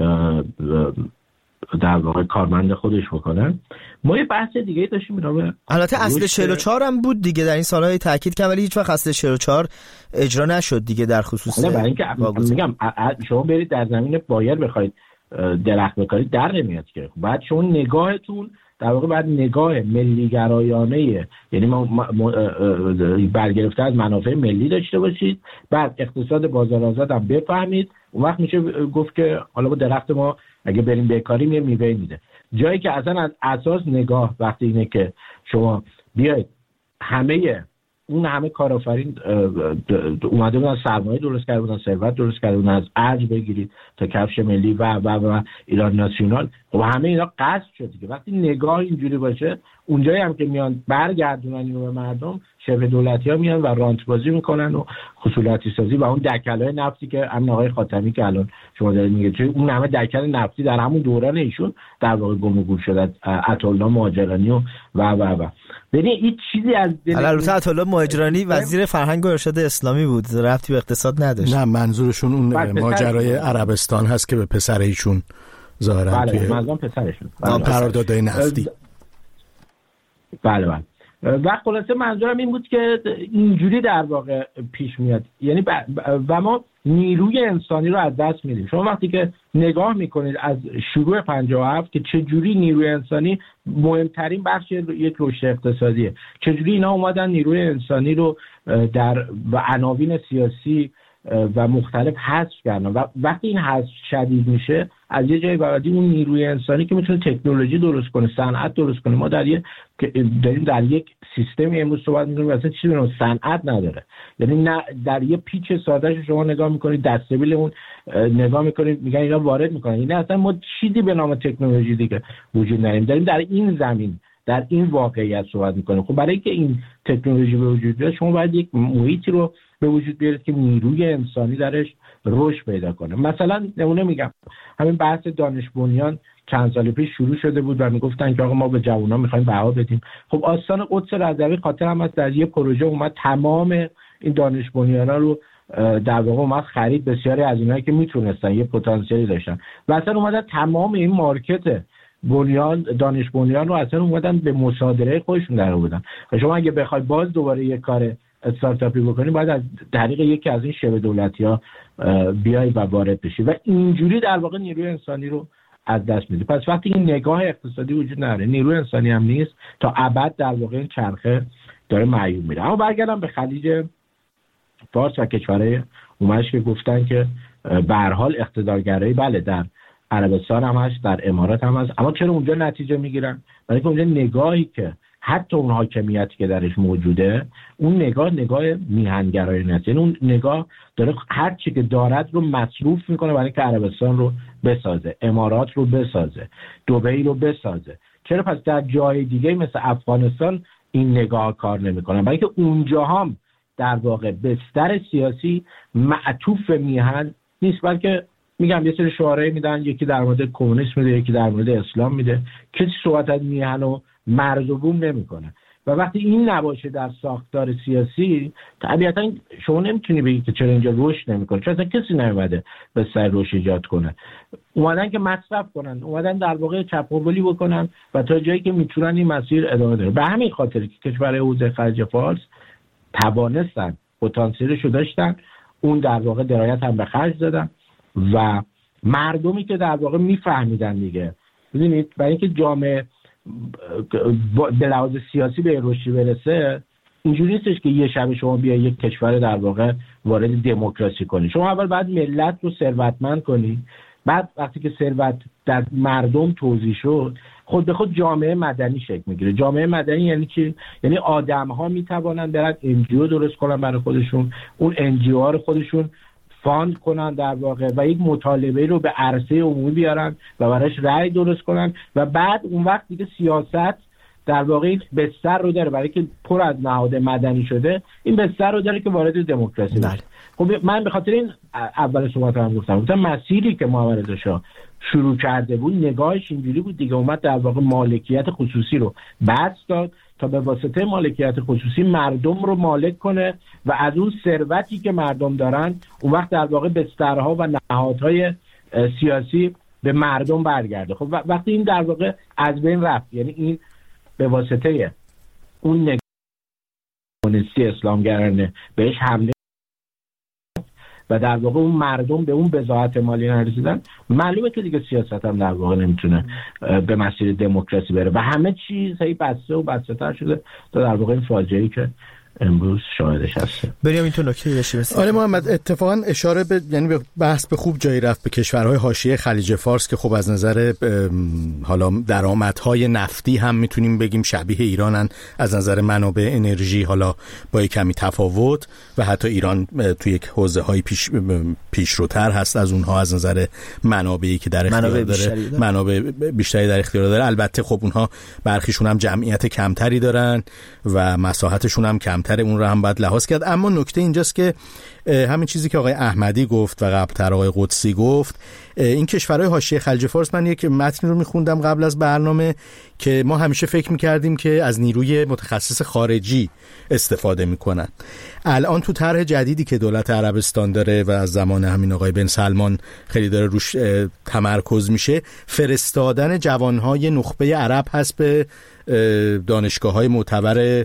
در واقع کارمند خودش بکنه. ما یه بحث دیگه داشتیم اینا. البته اصل 44 هم بود دیگه، در این سالهای تاکید کردن، ولی هیچ وقت اصل 44 اجرا نشد دیگه در خصوص. نه، برای اینکه میگم شما برید در زمین بایر بخواید درخت بکارید در نمیاد که. بعد شما نگاهتون در واقع بعد نگاه ملی گرایانه، یعنی ما برگرفته از منافع ملی داشته باشید، بعد اقتصاد بازار آزاد هم بفهمید. اون وقت میشه گفت که حالا با درخت ما اگه بریم بکاریم یه میوه میده. جایی که اصلا از اساس نگاه وقتی اینه که شما بیاید همه کارآفرین اومده بودن سرمایه درست کرده بودن، ثروت درست کرده بودن، از ارج بگیرید تا کفش ملی و ایران ناسیونال، خب همه اینا قصد شد دیگه. وقتی نگاه اینجوری باشه، اونجایی هم که میان برگردونن اینو به مردم، شبه دولتی‌ها میان و رانت بازی میکنن و خصولاتی سازی و اون دکلای نفتی که امن آقای خاتمی که الان شما دارید میگید، چون اون همه دکل نفتی در همون دوران ایشون در واقع گم و گور شد، عطاالله مهاجرانی و ببین این چیزی از البته عطاالله مهاجرانی وزیر فرهنگ و ارشاد اسلامی بود، ربطی به اقتصاد نداشت. نه، منظورشون اون ماجرای عربستان هست که به پسر ایشون ظاهرا توی منظورم پسرشون قراردادهای نفتی. بله. و خلاصه منظورم این بود که اینجوری در واقع پیش میاد، یعنی و ما نیروی انسانی رو از دست میدیم. شما وقتی که نگاه میکنید از شروع 57 که چجوری نیروی انسانی مهمترین بخش یک رشد اقتصادیه، چجوری اینا اومدن نیروی انسانی رو در و عناوین سیاسی و مختلف حذف کردن و وقتی این حذف شدید میشه از یه جایی بعدی اون نیروی انسانی که میتونه تکنولوژی درست کنه، صنعت درست کنه، ما داریم در یک سیستمی امروز صحبت میکنیم اصلا چیزی به نام صنعت نداره. یعنی نه در یه پیچ سادهش شما نگاه میکنید، دستبیل اون نگاه میکنید میگن اینا وارد میکنن، یعنی اصلا ما چیزی به نام تکنولوژی دیگه وجود نداریم. داریم در این زمین در این واقعیت صحبت میکنیم. خب برای اینکه این تکنولوژی به وجود بیاد شما باید یک محیطی رو به وجود بیارید که نیروی انسانی درش رشد پیدا کنه. مثلا نمونه میگم همین بحث دانش بنیان چند سال پیش شروع شده بود و میگفتن که آقا ما به جوانان میخوایم بها بدیم. خب آستان قدس رضوی خاطر هم از در یه پروژه اومد تمام این دانش بنیانا رو در واقع اومد خرید، بسیاری از اینایی که میتونستن یه پتانسیلی داشتن و اصلا اومدن تمام این مارکت بنیان دانش بنیان رو اصلا اومدن به مصادره خودشون در آوردن. و شما اگه بخوای باز دوباره یه کار استارتاپی بکنی باید از طریق یکی از این شبه دولتی‌ها بیای و وارد بشی و اینجوری در واقع نیروی انسانی رو از دست میدی. پس وقتی این نگاه اقتصادی وجود نداره، نیروی انسانی هم نیست، تا ابد در واقع این چرخه داره معیوب میره. اما برگردم به خلیج فارس و کشورهای اومدش که گفتن که به هر حال اقتدارگرایی بله در عربستان هم هست، در امارات هم هست، اما چرا اونجا نتیجه میگیرن؟ برای که اونجا نگاهی که حتی اون حاکمیتی که درش موجوده، اون نگاه میهنگرایانه است. یعنی اون نگاه داره هر چی که دارد رو مصروف میکنه برای اینکه عربستان رو بسازه، امارات رو بسازه، دبی رو بسازه. چرا پس در جای دیگه مثل افغانستان این نگاه کار نمیکنن؟ برای اینکه اونجا هم در واقع بستر سیاسی معطوف میهن نیست، بلکه میگم یه سری شعارهای میدن، یکی در مورد کمونیسم میده، یکی در مورد اسلام میده، کسی صحبت از میهن و مرز و بوم نمیکنه. و وقتی این نباشه در ساختار سیاسی، طبیعتا شما نمیتونی بگی که چرا اینجا رشد نمیکنه، چون اصلا کسی نمیده به سر رشد ایجاد کنه. اومدن که مصرف کنن، اومدن در واقع چپاولی بکنن و تا جایی که میتونن این مسیر ادامه بدن. به همین خاطر که کشورهای حوزه خلیج فارس توانستن، پتانسیلش رو داشتن، اون در واقع درایت هم به خرج دادن و مردمی که در واقع میفهمیدن دیگه. ببینید برای اینکه جامعه به لحاظ سیاسی به رشدی برسه، اینجوری نیستش که یه شب شما بیای یک کشور در واقع وارد دموکراسی کنی. شما اول باید ملت رو ثروتمند کنی، بعد وقتی که ثروت در مردم توزیع شد، خود به خود جامعه مدنی شکل میگیره. جامعه مدنی یعنی چی؟ یعنی آدم‌ها میتونن برن NGO درست کنن برای خودشون، اون NGO ها رو خودشون فاند کنن در واقع و یک مطالبه رو به عرصه عمومی بیارن و براش رأی درست کنن و بعد اون وقت دیگه سیاست در واقع بستر رو داره، برای که پر از نهاد مدنی شده، این بستر رو داره که وارد دموکراسی بشه. خب من به خاطر این اول صحبتام گفتم مسیری که محمد رضا شاه شروع کرده بود نگاهش اینجوری بود دیگه، اومد در واقع مالکیت خصوصی رو بحث داد تا به واسطه مالکیت خصوصی مردم رو مالک کنه و از اون ثروتی که مردم دارن اون وقت در واقع بسترها و نهادهای سیاسی به مردم برگرده. خب وقتی این در واقع از بین رفت، یعنی این به واسطه اون نگاه کمونیستی اسلامگرانه بهش حمله و در واقع اون مردم به اون بضاعت مالی نرسیدن، معلومه که دیگه سیاست هم در واقع نمیتونه به مسیر دموکراسی بره و همه چیز هی بسته و بسته تر شده تا در واقع این فاجعه‌ای که امروز شاهدش هستیم. بریم این تو نکته داشته بسید. آره محمد، اتفاقا اشاره به یعنی به بحث به خوب جایی رفت به کشورهای حاشیه خلیج فارس که خب از نظر حالا درآمدهای نفتی هم میتونیم بگیم شبیه ایرانن، از نظر منابع انرژی حالا با کمی تفاوت و حتی ایران توی یک حوزه‌های پیشروتر هست از اونها از نظر منابعی که در اختیار داره، منابع بیشتری در اختیار داره. البته خب اونها برخیشون هم جمعیت کمتری دارن و مساحتشون هم کمتر، اون رو هم باید لحاظ کرد. اما نکته اینجاست که همین چیزی که آقای احمدی گفت و قبل‌تر آقای قدسی گفت، این کشورهای حاشیه خلیج فارس، من یک متن رو میخوندم قبل از برنامه که ما همیشه فکر میکردیم که از نیروی متخصص خارجی استفاده میکنن. الان تو طرح جدیدی که دولت عربستان داره و از زمان همین آقای بن سلمان خیلی داره روش تمرکز میشه، فرستادن جوانهای نخبه عرب هست به دانشگاه‌های معتبر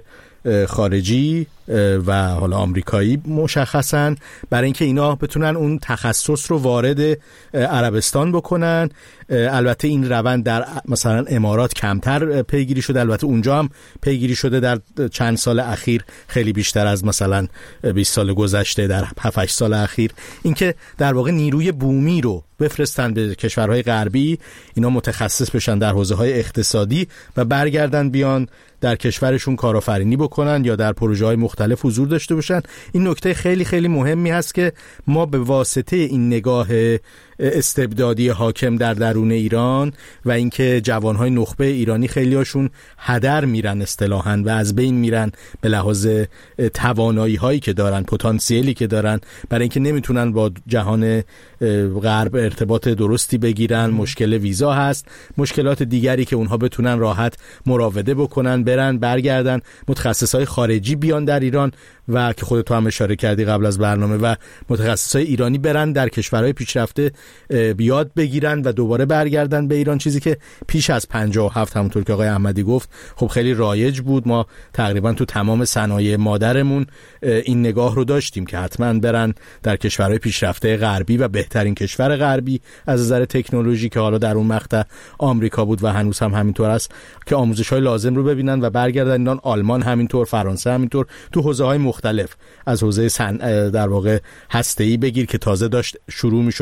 خارجی و حالا آمریکایی مشخصاً، برای اینکه اینا بتونن اون تخصص رو وارد عربستان بکنن. البته این روند در مثلا امارات کمتر پیگیری شده، البته اونجا هم پیگیری شده در چند سال اخیر، خیلی بیشتر از مثلا 20 سال گذشته، در 7-8 سال اخیر، اینکه در واقع نیروی بومی رو بفرستن به کشورهای غربی، اینا متخصص بشن در حوزه‌های اقتصادی و برگردن بیان در کشورشون کارآفرینی بکنن یا در پروژه‌های مختلف حضور داشته باشن. این نکته خیلی خیلی مهمی هست که ما به واسطه این نگاه استبدادی حاکم در درون ایران و اینکه جوانهای نخبه ایرانی خیلی هاشون هدر میرن اصطلاحاً و از بین میرن به لحاظ توانایی هایی که دارن، پتانسیلی که دارن، برای اینکه نمیتونن با جهان غرب ارتباط درستی بگیرن، مشکل ویزا هست، مشکلات دیگری که اونها بتونن راحت مراوده بکنن، برن برگردن، متخصصای خارجی بیان در ایران و که خودت هم اشاره کردی قبل از برنامه و متخصصای ایرانی برن در کشورهای پیشرفته بیاد بگیرن و دوباره برگردن به ایران، چیزی که پیش از 57 همونطور که آقای احمدی گفت خب خیلی رایج بود. ما تقریبا تو تمام صنایع مادرمون این نگاه رو داشتیم که حتما برن در کشورهای پیشرفته غربی و بهترین کشور غربی از نظر تکنولوژی که حالا در اون مقطع آمریکا بود و هنوز هم همینطور است که آموزش‌های لازم رو ببینن و برگردن ایران. آلمان همینطور، فرانسه همینطور، تو حوزه‌های مختلف، از حوزه در واقع هسته‌ای بگیر که تازه داشت شروع می‌شد پیش از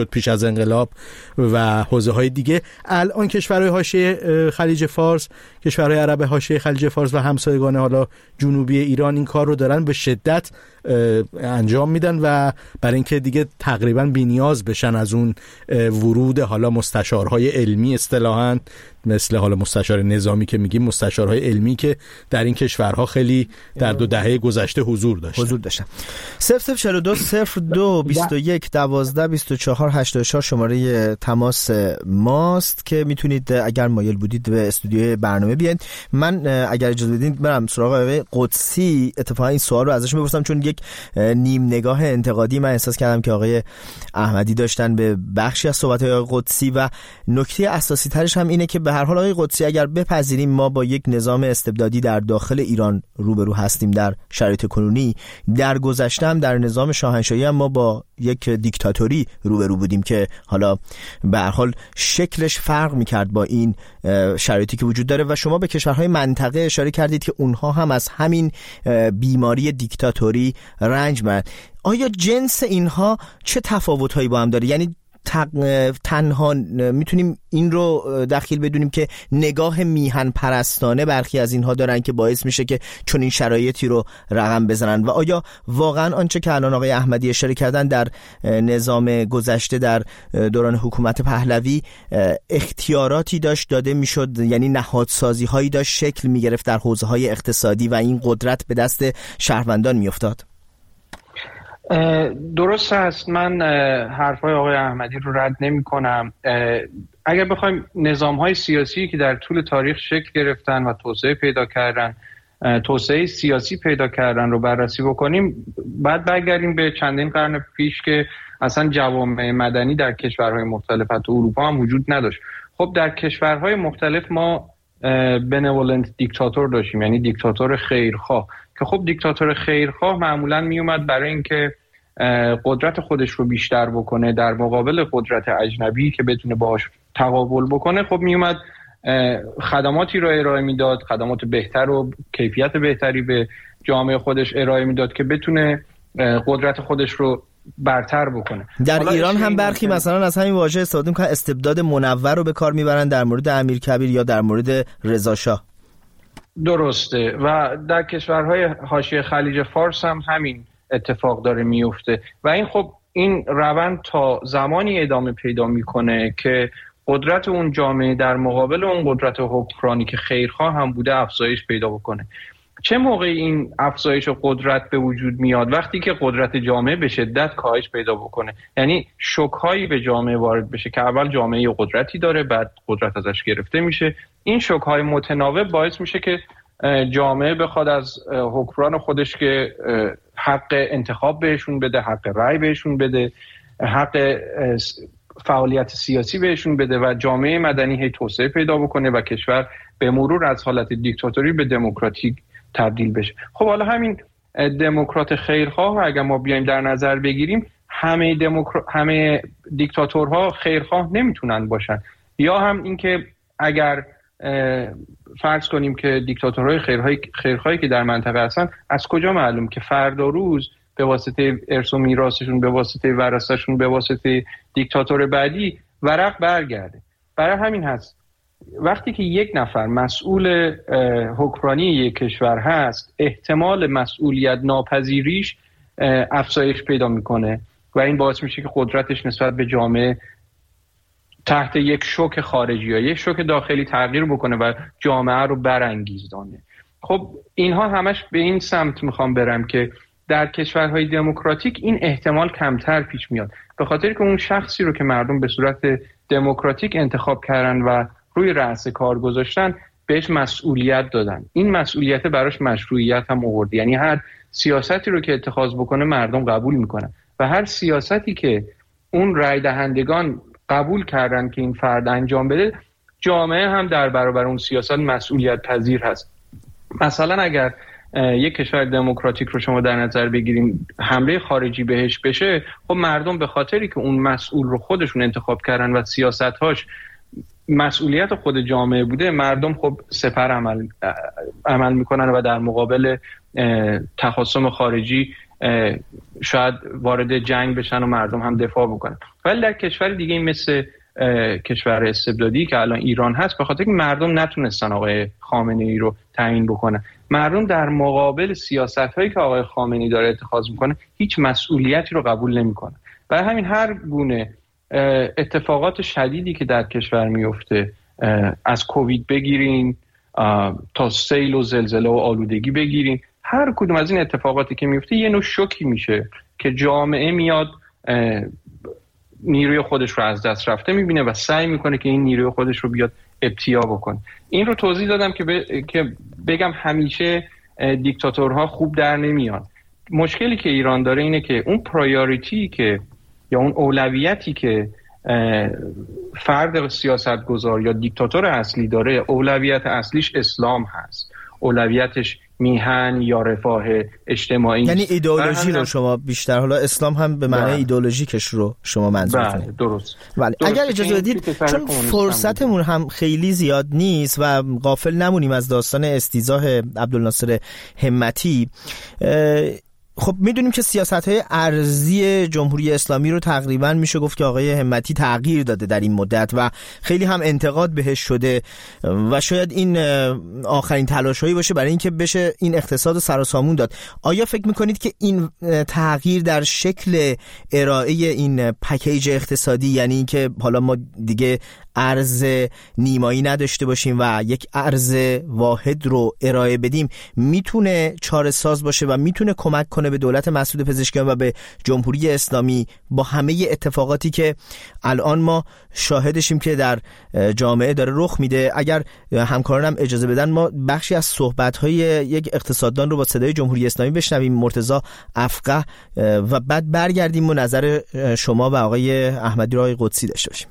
انقلاب و حوزه‌های دیگه. الان کشورهای حاشیه خلیج فارس، کشورهای عرب حاشیه خلیج فارس و همسایگان حالا جنوبی ایران این کار رو دارن به شدت انجام میدن و برای اینکه دیگه تقریبا بی‌نیاز بشن از اون ورود حالا مستشارهای علمی اصطلاحاً مثل حالا مستشار نظامی که میگیم، مستشارهای علمی که در این کشورها خیلی در 2 دهه گذشته حضور داشتن. 0042 02 21 12 24 84 شماره تماس ماست که میتونید اگر مایل بودید به استودیوی برنامه بیاید. من اگر اجازه بدید برم سراغ آقای قدسی. اتفاقا این سوال رو ازش میپرسم چون یک نیم نگاه انتقادی من احساس کردم که آقای احمدی داشتن به بخشی از صحبت‌های آقای قدسی و نکته اساسی ترش هم اینه که به هر حال آقای قدسی اگر بپذیریم ما با یک نظام استبدادی در داخل ایران روبرو هستیم در شرایط کنونی، در گذشته هم در نظام شاهنشاهی هم ما با یک دیکتاتوری روبرو بودیم که حالا به هر حال شکلش فرق می‌کرد با این شرایطی که وجود داره و شما به کشورهای منطقه اشاره کردید که اونها هم از همین بیماری دیکتاتوری رنج می‌برند. آیا جنس اینها چه تفاوت‌هایی با هم داره؟ یعنی تنها میتونیم این رو دخیل بدونیم که نگاه میهن پرستانه برخی از اینها دارن که باعث میشه که چون این شرایطی رو رقم بزنن و آیا واقعا آنچه که الان آقای احمدی اشاره کردن در نظام گذشته در دوران حکومت پهلوی اختیاراتی داشت داده میشد، یعنی نهادسازی هایی داشت شکل میگرفت در حوزه های اقتصادی و این قدرت به دست شهروندان میافتاد؟ درست است. من حرفای آقای احمدی رو رد نمی کنم. اگر بخوایم نظام‌های سیاسی که در طول تاریخ شکل گرفتن و توسعه سیاسی پیدا کردن رو بررسی بکنیم، بعد برگردیم به چندین قرن پیش که اصلا جوامع مدنی در کشورهای مختلف حتی اروپا هم وجود نداشت. خب در کشورهای مختلف ما بنولنت دیکتاتور داشتیم، یعنی دیکتاتور خیرخواه که خب دیکتاتور خیرخواه معمولاً می اومد برای اینکه قدرت خودش رو بیشتر بکنه در مقابل قدرت اجنبی که بتونه باهاش تقابل بکنه، خب می اومد خدماتی رو ارائه میداد، خدمات بهتر و کیفیت بهتری به جامعه خودش ارائه میداد که بتونه قدرت خودش رو برتر بکنه. در ایران هم برخی مثلا از همین واژه استفاده میکنن، استبداد منور رو به کار میبرن در مورد امیرکبیر یا در مورد رضا شاه. درسته و در کشورهای حاشیه خلیج فارس هم همین اتفاق داره میفته و این خب این روند تا زمانی ادامه پیدا میکنه که قدرت اون جامعه در مقابل اون قدرت حکمرانی که خیرخواه هم بوده افزایش پیدا بکنه. چه موقع این افزایش قدرت به وجود میاد؟ وقتی که قدرت جامعه به شدت کاهش پیدا بکنه، یعنی شوک‌هایی به جامعه وارد بشه که اول جامعه قدرتی داره بعد قدرت ازش گرفته میشه. این شوک‌های متناوب باعث میشه که جامعه بخواد از حکمران خودش که حق انتخاب بهشون بده، حق رأی بهشون بده، حق فعالیت سیاسی بهشون بده و جامعه مدنی هی توسعه پیدا بکنه و کشور به مرور از حالت دیکتاتوری به دموکراتیک تبدیل بشه. خب حالا همین دموکرات خیرخواه اگر ما بیایم در نظر بگیریم، همه دیکتاتورها خیرخواه نمیتونن باشن، یا هم اینکه اگر فرض کنیم که دیکتاتورهای خیرخواهی که در منطقه هستن، از کجا معلوم که فردا روز به واسطه ارث و میراثشون، به واسطه ورثه‌شون، به واسطه دیکتاتور بعدی ورق برگرده. برای همین هست وقتی که یک نفر مسئول حکمرانی یک کشور هست، احتمال مسئولیت ناپذیریش افزایش پیدا میکنه و این باعث میشه که قدرتش نسبت به جامعه تحت یک شوک خارجی یا یک شوک داخلی تغییر بکنه و جامعه رو برانگیزانه. خب اینها همش به این سمت میخوام برم که در کشورهای دموکراتیک این احتمال کمتر پیش میاد، به خاطر که اون شخصی رو که مردم به صورت دموکراتیک انتخاب کردن و روی رأس کار گذاشتن بهش مسئولیت دادن. این مسئولیت براش مشروعیت هم آورد، یعنی هر سیاستی رو که اتخاذ بکنه مردم قبول میکنن و هر سیاستی که اون رای دهندگان قبول کردن که این فرد انجام بده، جامعه هم در برابر اون سیاست مسئولیت پذیر هست. مثلا اگر یک کشور دموکراتیک رو شما در نظر بگیریم، حمله خارجی بهش بشه، خب مردم به خاطری که اون مسئول رو خودشون انتخاب کردن و سیاست‌هاش مسئولیت خود جامعه بوده، مردم خب سپر عمل میکنن و در مقابل تخاصم خارجی شاید وارد جنگ بشن و مردم هم دفاع بکنن. ولی در کشور دیگه مثل کشور استبدادی که الان ایران هست، به خاطر که مردم نتونستن آقای خامنه‌ای رو تعیین بکنن، مردم در مقابل سیاست‌هایی که آقای خامنه‌ای داره اتخاذ میکنه هیچ مسئولیتی رو قبول نمیکنن. برای همین هر گونه اتفاقات شدیدی که در کشور میفته، از کووید بگیرین تا سیل و زلزله و آلودگی بگیرین، هر کدوم از این اتفاقاتی که میفته یه نوع شوکی میشه که جامعه میاد نیروی خودش رو از دست رفته میبینه و سعی میکنه که این نیروی خودش رو بیاد ابتیا بکنه. این رو توضیح دادم که بگم همیشه دیکتاتورها خوب در نمیان. مشکلی که ایران داره اینه که اون پرایوریتی که یا اون اولویتی که فرد سیاستگزار یا دیکتاتور اصلی داره، اولویت اصلیش اسلام هست، اولویتش میهن یا رفاه اجتماعی. یعنی ایدئولوژی رو شما بیشتر، حالا اسلام هم به معنای ایدئولوژیکش رو شما منظورتونه؟ بله درست. اگر اجازه بدید، چون فرصتمون هم خیلی زیاد نیست و غافل نمونیم از داستان استیضاح عبدالناصر همتی، خب میدونیم که سیاست‌های ارضی جمهوری اسلامی رو تقریباً میشه گفت که آقای همتی تغییر داده در این مدت و خیلی هم انتقاد بهش شده و شاید این آخرین تلاش‌هایی باشه برای اینکه بشه این اقتصاد سر و سامون داد. آیا فکر میکنید که این تغییر در شکل ارائه این پکیج اقتصادی، یعنی اینکه حالا ما دیگه ارز نیمایی نداشته باشیم و یک ارز واحد رو ارائه بدیم، میتونه چاره ساز باشه و میتونه کمک کنه به دولت مسعود پزشکیان و به جمهوری اسلامی با همه اتفاقاتی که الان ما شاهدشیم که در جامعه داره رخ میده؟ اگر همکارانم اجازه بدن ما بخشی از صحبت‌های یک اقتصاددان رو با صدای جمهوری اسلامی بشنویم، مرتضی افقه، و بعد برگردیم و نظر شما و آقای احمدی رو آقای قدسی داشته باشیم.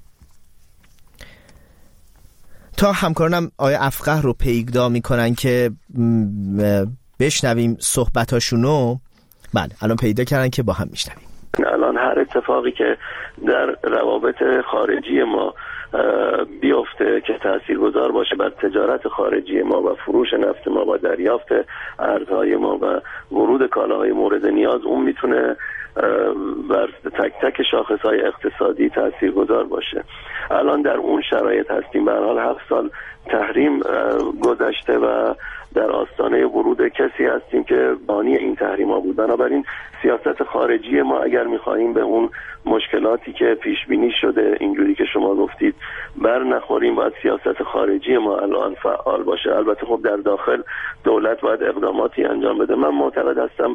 تا همکارانم آقای افقه رو پیگدا میکنن که بشنویم صحبتاشونو. بله الان پیدا کردن که با هم میشنویم. الان هر اتفاقی که در روابط خارجی ما بیفته که تاثیرگذار باشه بر تجارت خارجی ما و فروش نفت ما و دریافت ارزهای ما و ورود کالاهای مورد نیاز، اون میتونه بر تک تک شاخصهای اقتصادی تاثیرگذار باشه. الان در اون شرایط هستیم. به هر حال 7 سال تحریم گذشته و در آستانه ورود کسی هستیم که بانی این تحریم ها بود. بنابراین سیاست خارجی ما اگر می‌خواهیم به اون مشکلاتی که پیش بینی شده اینجوری که شما گفتید بر نخوریم، باید سیاست خارجی ما الان فعال باشه. البته خب در داخل دولت باید اقداماتی انجام بده. من معتقد هستم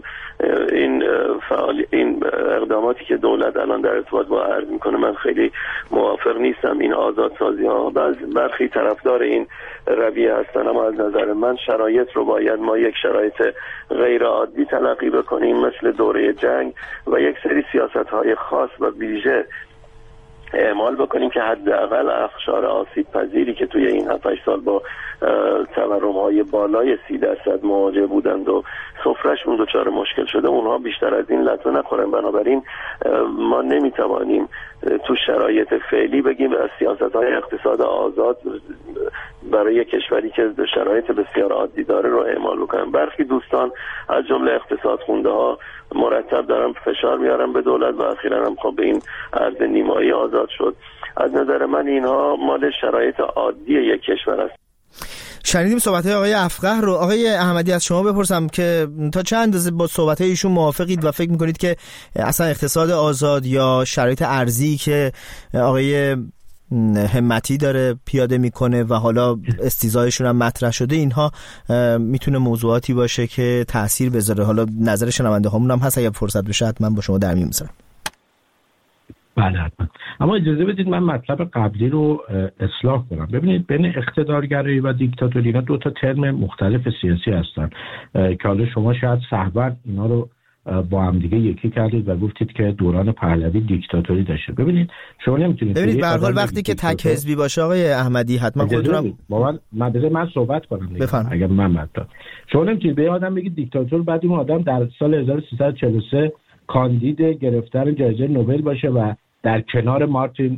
این اقداماتی که دولت الان در ارتباط با ارز میکنه، من خیلی موافق نیستم. این آزادسازی ها برخی طرفدار این رویه هستن، اما از نظر من شرایط رو باید ما یک شرایط غیر عادی تلقی بکنیم مثل دوره جنگ و یک سری سیاست های خاص و ویژه اعمال بکنیم که حداقل اقشار آسیب پذیری که توی این 7-8 سال با تورم‌های بالای 30% مواجه بودند و سفره‌شون دچار مشکل شده، اونها بیشتر از این لطمه نخورن. بنابراین ما نمیتوانیم تو شرایط فعلی بگیم از سیاست‌های اقتصاد آزاد برای کشوری که شرایط بسیار عادی داره رو اعمال بکنن. برخی دوستان از جمله اقتصاد خونده ها مرتب دارن فشار میارن به دولت و اخیراً هم خب به این ارز نیمایی آزاد شد. از نظر من اینها مال شرایط عادی یک کشور است. شنیدیم صحبت‌های آقای افقه رو. آقای احمدی از شما بپرسم که تا چند اندازه با صحبت‌های ایشون موافقید و فکر می‌کنید که اصلا اقتصاد آزاد یا شرایط ارزی که آقای همتی داره پیاده میکنه و حالا استیضاحشون هم مطرح شده، اینها میتونه موضوعاتی باشه که تأثیر بذاره؟ حالا نظر شنونده هامون هم هست، اگه فرصت بشه حتما با شما در میون میذارم. بله حتما. اما اجازه بدید من مطلب قبلی رو اصلاح کنم. ببینید بین اقتدارگرایی و دیکتاتوری اینا 2 تا ترم مختلف سیاسی هستن که حالا شما شاید سهوا اینا رو با هم دیگه یکی کردید و گفتید که دوران پهلوی دیکتاتوری داشته. ببینید شما نمیتونید به هر حال وقتی که تک حزبی باشه آقای احمدی حتما خودتون با من صحبت کنم اگر من شما نمیتونید به آدم بگید دیکتاتور بعد اون آدم در سال 1343 کاندید گرفتن جایزه نوبل باشه و در کنار مارتین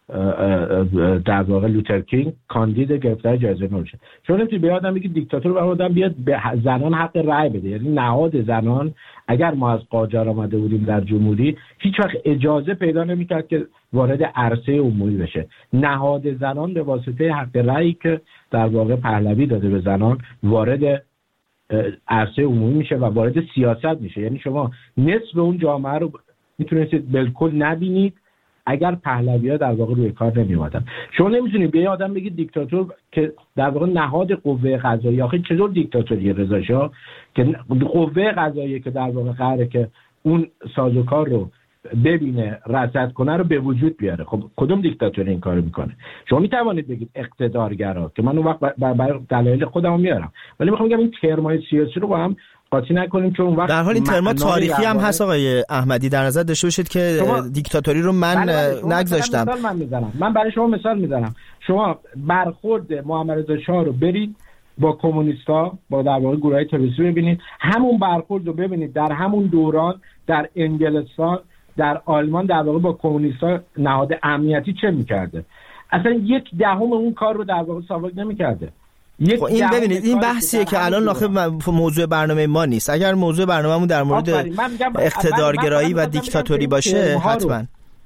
در واقع لوترکینگ کاندید گرفتار جایزه نوبل شه. شما نمیتونید به آدم بگید دیکتاتور و آدم بیاد به زنان حق رأی بده. یعنی نهاد زنان اگر ما از قاجار آمده بودیم در جمهوری هیچ وقت اجازه پیدا نمی‌کرد که وارد عرصه عمومی بشه. نهاد زنان به واسطه حق رأیی که در واقع پهلوی داده به زنان وارد عرصه عمومی میشه و وارد سیاست میشه. یعنی شما نصف اون جامعه رو میتونستید بالکل نبینید اگر پهلوی‌ها در واقع روی کار نمی‌اومدن. شما نمی‌تونید به آدم بگید دیکتاتور که در واقع نهاد قوه قضاییه. آخه چطور دیکتاتوری رضا شاه که قوه قضاییه که در واقع قراره که اون سازوکار رو ببینه رصد کنه رو به وجود بیاره؟ خب کدوم دیکتاتوری این کارو میکنه؟ شما میتوانید بگید اقتدارگرا که من اون وقت برای دلایل خودم میارم، ولی میخوام بگم این ترمای سیاسی رو با هم قاطی نکنیم چون وقت در حال این ترما تاریخی هم هست آقای احمدی، در نظر داشته باشید که دیکتاتوری رو من نگذاشتم. من برای شما مثال میزنم. شما برخورد محمد رضا شاه رو برید با کمونیستا، با در واقع گروهای تروریستی ببینید، همون برخورد رو ببینید در همون دوران در انگلستان، در آلمان در واقع با کمونیستا نهاد امنیتی چه میکرده. اصلا 1/10 اون کار رو در واقع سابق نمیکرده. این ببینید این بحثیه که الان موضوع برنامه ما نیست. اگر موضوع برنامه‌مون در مورد اقتدارگرایی و دیکتاتوری باشه حتما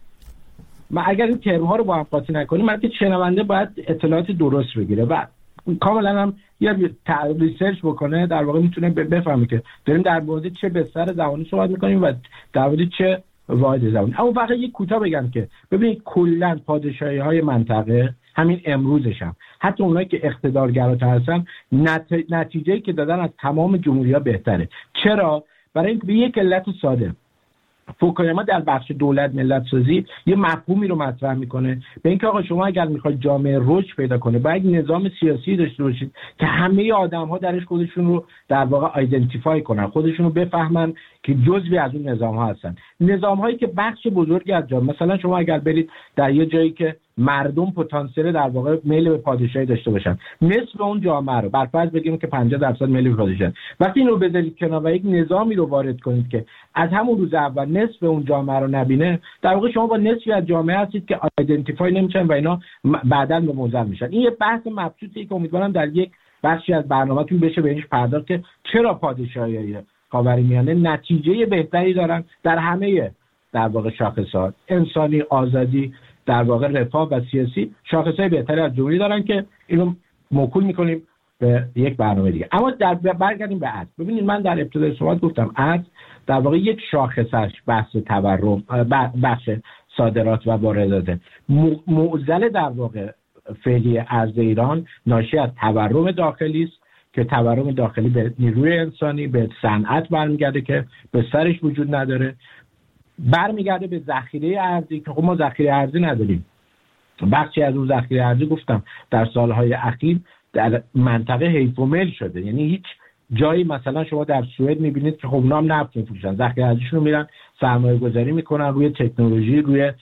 ما اگر این ترم‌ها رو با هم قاطی نکنیم، من که شنونده باید اطلاعات درست بگیره و کاملا هم یه ریسرچ بکنه، در واقع میتونه بفهمه که داریم در مورد چه بستر زمانی صحبت میکنیم و در مورد چه واحد زمانی. اما فقط یک کوتاه بگم که ببینید کلا پادشاهی‌های منطقه همین امروزش هم حتی اونایی که اقتدارگراتر هستن نتیجه‌ای که دادن از تمام جمهوری‌ها بهتره. چرا؟ برای اینکه به یک علت ساده فوکویاما در بخش دولت ملت سازی یه مفهومی رو مطرح میکنه به اینکه آقا شما اگر میخواید جامعه رشد پیدا کنه باید نظام سیاسی داشته باشید که همه آدم‌ها درش خودشون رو در واقع آیدنتیفای کنن، خودشون رو بفهمن که جزوی از اون نظام‌ها هستن. نظام‌هایی که بخش بزرگی از جامعه، مثلا شما اگر برید در یه جایی که مردم پتانسیل در واقع میل به پادشاهی داشته باشن، نصف اون جامعه رو برفرض بگیم که 50% میل به پادشاهی، وقتی اینو بذارید کنار و یک نظامی رو وارد کنید که از همون روز اول نصف اون جامعه رو نبینه، در واقع شما با نصفی از جامعه هستید که آیدنتیفای نمیشن و اینا بعداً به موزل میشن. این یه بحث مبسوطی که امیدوارم در یک بخشی از برنامه‌تون بشه بهش پرداخت که چرا پادشاهی خاورمیانه نتیجه بهتری دارن در همه در واقع شاخص‌ها، انسانی، آزادی، در واقع رفاه و سیاسی، شاخص‌های بهتری از جمهوری دارن که اینو موکول می‌کنیم به یک برنامه دیگه. اما برگردیم به ارز. ببینید من در ابتدای صحبت گفتم ارز در واقع یک شاخصش بحث تورم، بخش صادرات و واردات، معضل در واقع فعلی ارز ایران ناشی از تورم داخلی است که تورم داخلی به نیروی انسانی، به صنعت برمیگرده که به سرش وجود نداره، برمیگرده به ذخیره ارزی که خب ما ذخیره ارزی نداریم. بخشی از اون ذخیره ارزی گفتم در سالهای اخیر در منطقه حیف و میل شده. یعنی هیچ جایی مثلا شما در سوئد میبینید که خب اونا هم نفت میفروشن، ذخیره ارزیشون رو میرن سرمایه گذاری میکنن روی تکنولوژی، روی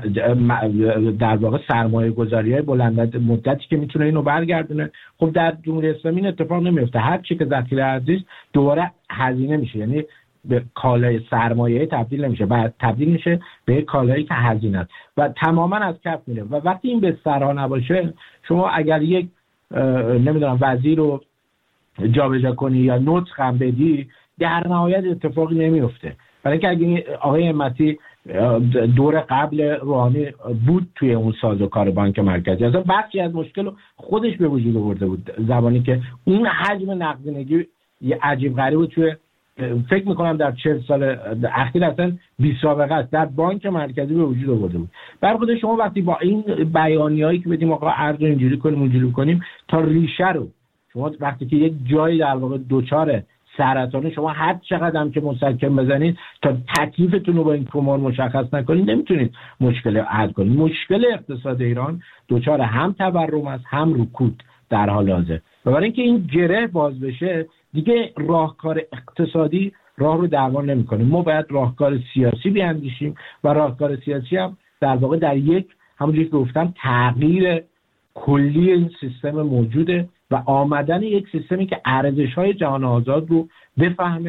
در واقع سرمایه گذاری های بلند مدتی که میتونه اینو برگردونه. خب در جمهوری اسلامی این اتفاق نمیفته. هر چی که ذخیره ارزی دوباره هزینه میشه، یعنی به کالای سرمایه‌ای تبدیل نمیشه، بعد تبدیل میشه به کالایی که هزینه است و تماما از کف میره. و وقتی این بسترها نباشه، شما اگر یک نمیدونم وزیر رو جابجا کنی یا نطق هم بدی، در نهایت اتفاقی نمیفته. برای اینکه اگه آقای همتی دور قبل روحانی بود توی اون سازوکار بانک مرکزی، اصلا بخشی از مشکل خودش به وجود آورده بود، زمانی که اون حجم نقدینگی یه عجیب غریب توی فکر میکنم در 40 سال اخیر اصلا بی سابقه است در بانک مرکزی به وجود آورده بود. برای خود شما وقتی با این بیانیه‌ای که بدیم آقا ارز اینجوری کنیم اونجوری کنیم تا ریشه رو، شما وقتی که یک جایی در واقع دوچار سرطان، شما هر چقدر هم که مسکن بزنید تا تکلیفتون رو با این تومور مشخص نکنید نمیتونید مشکل حل کنید. مشکل اقتصاد ایران دوچار هم تورم است هم رکود در حال حاضر. برای اینکه این گره باز بشه دیگه راهکار اقتصادی راه رو درمان نمی‌کنه. ما باید راهکار سیاسی بیاندیشیم و راهکار سیاسی هم در واقع در یک همونجوری که گفتم تغییر کلی این سیستم موجوده و آمدن یک سیستمی که ارزش‌های جهان آزاد رو بفهمه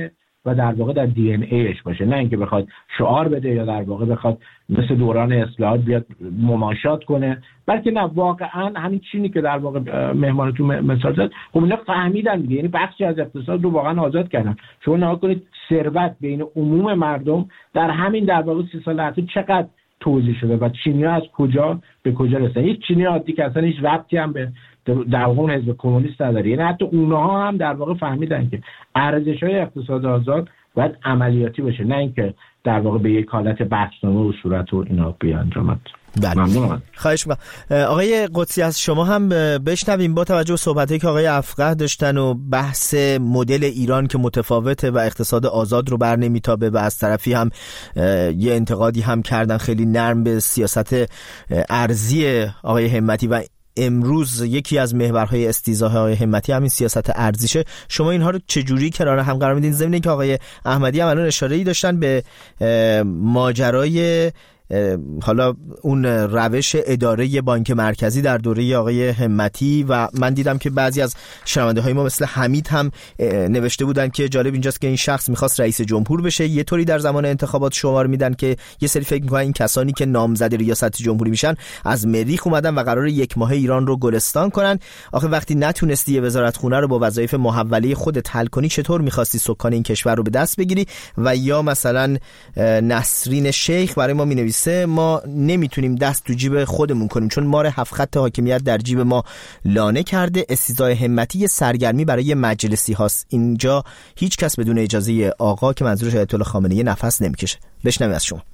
و در واقع در دی ان ایش باشه، نه اینکه بخواد شعار بده یا در واقع بخواد مثل دوران اصلاحات بیاد مماشات کنه، بلکه نه، واقعا همین چینی که در واقع مهمانتون مثال زد، خب اینا فهمیدن دیگه، یعنی بخشی از اقتصاد رو واقعا آزاد کردن. شما نگاه کنید ثروت بین عموم مردم در همین در واقع 30 سال اخیر چقدر توزیع شده و چینی‌ها از کجا به کجا رسیدن. یک چینی عادی که اصلا هیچ ربطی هم به در واقع حزب کمونیست نداره، یعنی حتی اونها هم در واقع فهمیدن که ارزش‌های اقتصاد آزاد باید عملیاتی باشه، نه اینکه در واقع به یک حالت بحث‌نامه و صورت و اینا بیانجامد. ممنونم. خواهش می‌کنم. آقای قدسی از شما هم بشنویم با توجه به صحبتایی که آقای افقه داشتن و بحث مدل ایران که متفاوته و اقتصاد آزاد رو بر نمیتابه و از طرفی هم یه انتقادی هم کردن خیلی نرم به سیاست ارزی آقای همتی و امروز یکی از محورهای استیضاح آقای همتی همین سیاست ارزیشه. شما اینها رو چجوری کنار هم قرار میدین؟ ضمن اینکه آقای احمدی هم الان اشاره‌ای داشتن به ماجرای حالا اون روش اداره بانک مرکزی در دوره آقای همتی و من دیدم که بعضی از شنونده های ما مثل حمید هم نوشته بودن که جالب اینجاست که این شخص میخواست رئیس جمهور بشه، یه طوری در زمان انتخابات شمار میدن که یه سری فکر میکنن این کسانی که نامزد ریاست جمهوری میشن از مریخ اومدن و قرار یک ماه ایران رو گلستان کنن. آخه وقتی نتونستی یه وزارت خونه رو با وظایف محوله خودت حل کنی، چطور میخواستی سکان این کشور رو به دست بگیری؟ و یا مثلا نسرین شیخ برای ما مینویسه ما نمیتونیم دست تو جیب خودمون کنیم چون مار 7 خط حاکمیت در جیب ما لانه کرده. استیضاح همتی سرگرمی برای مجلسی هاست، اینجا هیچ کس بدون اجازه آقا که منظورش آیت الله خامنه‌ای نفس نمیکشه. بشنویم از شما.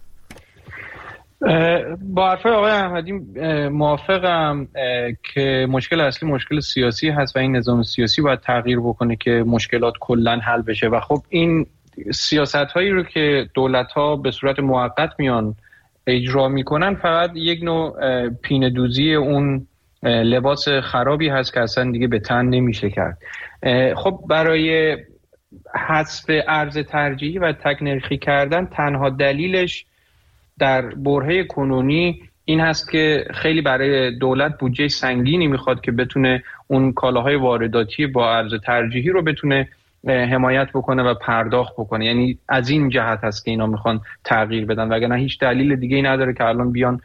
با حرفای آقای احمدی موافقم که مشکل اصلی مشکل سیاسی هست و این نظام سیاسی باید تغییر بکنه که مشکلات کلا حل بشه و خب این سیاست هایی رو که دولت ها به صورت موقت میان اجرا میکنن فقط یک نوع پینه دوزی اون لباس خرابی هست که اصلا دیگه به تن نمیشه کرد. خب برای حذف ارز ترجیحی و تک نرخی کردن تنها دلیلش در برهه کنونی این هست که خیلی برای دولت بودجه سنگینی میخواد که بتونه اون کالاهای وارداتی با ارز ترجیحی رو بتونه حمایت بکنه و پرداخت بکنه. یعنی از این جهت هست که اینا میخوان تغییر بدن، وگرنه هیچ دلیل دیگه ای نداره که الان بیان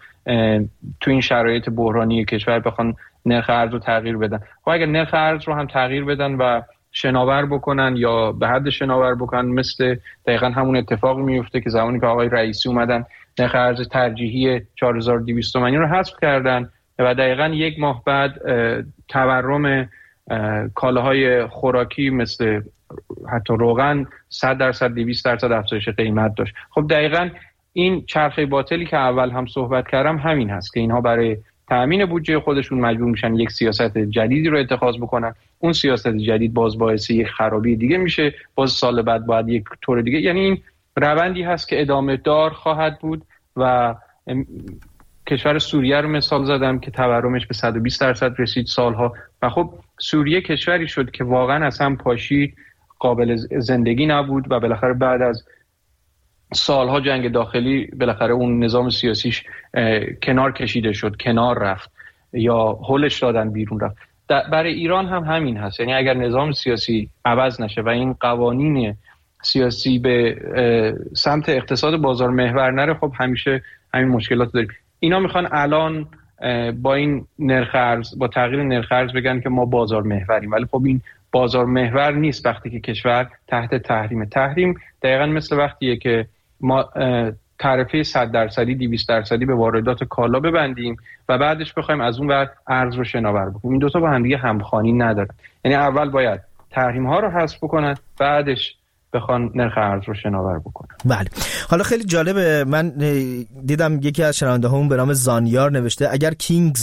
تو این شرایط بحرانی کشور بخوان نرخ ارز رو تغییر بدن. خب اگر نرخ ارز رو هم تغییر بدن و شناور بکنن یا به حد شناور بکنن، مثل دقیقاً همون اتفاق میفته که زمانی که آقای رئیسی اومدن نرخ ارز ترجیحی 4200 تومانی رو حذف کردن و دقیقاً یک ماه بعد تورم کالاهای خوراکی مثل حتی روغن 100% 200% افزایش قیمت داشت. خب دقیقاً این چرخه باطلی که اول هم صحبت کردم همین هست که اینها برای تأمین بودجه خودشون مجبور میشن یک سیاست جدیدی رو اتخاذ بکنن. اون سیاست جدید باز باعث یک خرابی دیگه میشه، باز سال بعد باید یک طور دیگه. یعنی این روندی هست که ادامه دار خواهد بود و کشور سوریه رو مثال زدم که تورمش به 120% رسید سالها و خب سوریه کشوری شد که واقعا از هم پاشید، قابل زندگی نبود و بالاخره بعد از سالها جنگ داخلی بالاخره اون نظام سیاسیش کنار کشیده شد، کنار رفت یا هلش دادن بیرون رفت. برای ایران هم همین هست. یعنی اگر نظام سیاسی عوض نشه و این قوانین سیاسی به سمت اقتصاد بازار محور نره، خب همیشه همین مشکلات داریم. اینا میخوان الان با این نرخ ارز، با تغییر نرخ ارز بگن که ما بازار محوریم، ولی خب این بازار محور نیست وقتی که کشور تحت تحریم. تحریم دقیقاً مثل وقتیه که ما تعرفه 100% 200% به واردات کالا ببندیم و بعدش بخوایم از اون ور ارز رو شناور بکنیم. این دوتا با هم دیگه همخوانی ندارن. یعنی اول باید تحریم ها رو حذف بکنن، بعدش بخوان نرخ ارز رو شناور بکنن. بله. حالا خیلی جالبه، من دیدم یکی از شنونده همون به نام زانیار نوشته اگر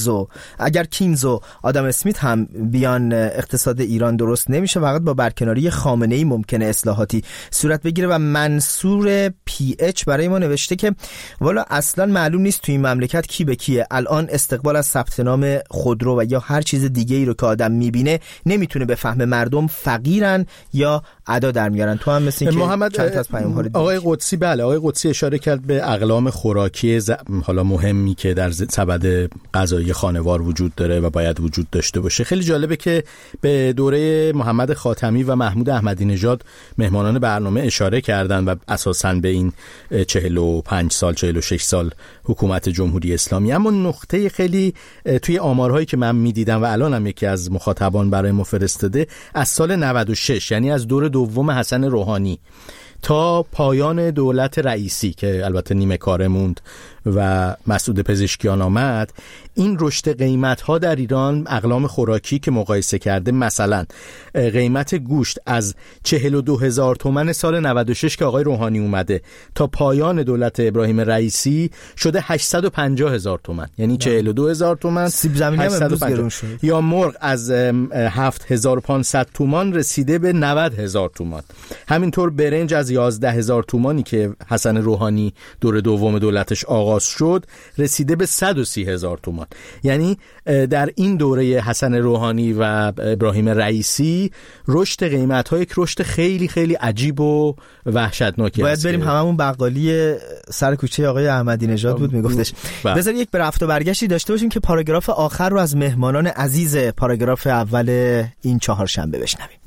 کینگز و آدم اسمیت هم بیان اقتصاد ایران درست نمیشه، فقط با برکناری خامنه‌ای ممکنه اصلاحاتی صورت بگیره. و منصور پی اچ برای ما نوشته که والا اصلا معلوم نیست توی این مملکت کی به کیه. الان استقبال از ثبت نام خودرو و یا هر چیز دیگه ای رو که آدم میبینه نمیتونه بفهمه مردم فقیرن یا ادا در میارن. تو هم مثل که محمد چند تا از پیام‌ها رو آقای قدسی آقای قدسی اشاره کرد به اقلام خوراکی حالا مهمی که در سبد غذایی خانوار وجود داره و باید وجود داشته باشه. خیلی جالبه که به دوره محمد خاتمی و محمود احمدی نژاد مهمانان برنامه اشاره کردن و اساساً به این 45 سال 46 سال حکومت جمهوری اسلامی. اما نقطه خیلی توی آمارهایی که من میدیدم و الان هم یکی از مخاطبان برای ما فرستاده، از سال 96 یعنی از دور دوم حسن روحانی تا پایان دولت رئیسی که البته نیمه کاره موند و مسعود پزشکیان آمد، این رشد قیمت ها در ایران اقلام خوراکی که مقایسه کرده، مثلا قیمت گوشت از 42,000 تومان سال 96 که آقای روحانی اومده تا پایان دولت ابراهیم رئیسی شده 850,000 تومان، یعنی 42,000 تومان. سیب زمینی هم امروز گرون شد. یا مرغ از 7,500 تومان رسیده به 90,000 تومان. همینطور برنج از 11,000 تومانی که حسن روحانی دور دوم دولتش آغاز شد رسیده به 130,000 تومان. یعنی در این دوره حسن روحانی و ابراهیم رئیسی رشد قیمت‌ها یک رشد خیلی خیلی عجیب و وحشتناکی است. باید بریم هممون بقالی سر کوچه آقای احمدی نژاد بود میگفتش. بذار یک رفت و برگشتی داشته باشیم که پاراگراف آخر رو از مهمانان عزیز پاراگراف اول این چهارشنبه بشنویم.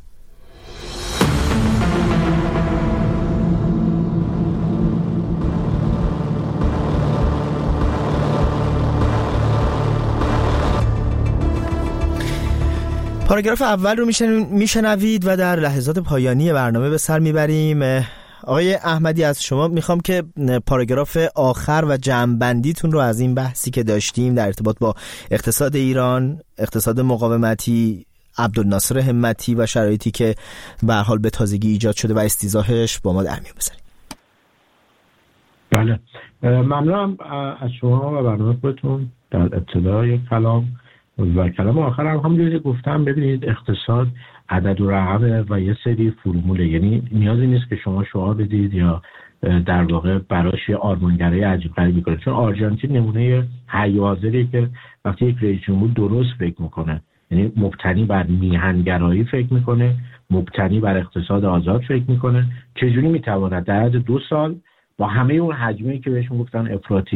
پاراگراف اول رو میشنوید و در لحظات پایانی برنامه به سر میبریم. آقای احمدی از شما میخوام که پاراگراف آخر و جمع‌بندیتون رو از این بحثی که داشتیم در ارتباط با اقتصاد ایران، اقتصاد مقاومتی، عبدالناصر همتی و شرایطی که به هر حال به تازگی ایجاد شده و استیضاحش با ما در میون بذارید. بله، ممنونم از شما و برنامه خودتون. در ابتدای کلام و کلام آخر هم همونجوری گفتم، ببینید اقتصاد عدد و رقمه و یه سری فرموله، یعنی نیازی نیست که شما شعار بدید یا در واقع براش یه آرمانگرایی عجیب غریبی کنید. چون آرژانتین نمونه حی و حاضریه که وقتی یک رئیس جمهور درست فکر میکنه، یعنی مبتنی بر میهنگرایی فکر میکنه، مبتنی بر اقتصاد آزاد فکر میکنه، چجوری میتواند در عرض 2 سال با همه اون حجمی که بهشون گفتن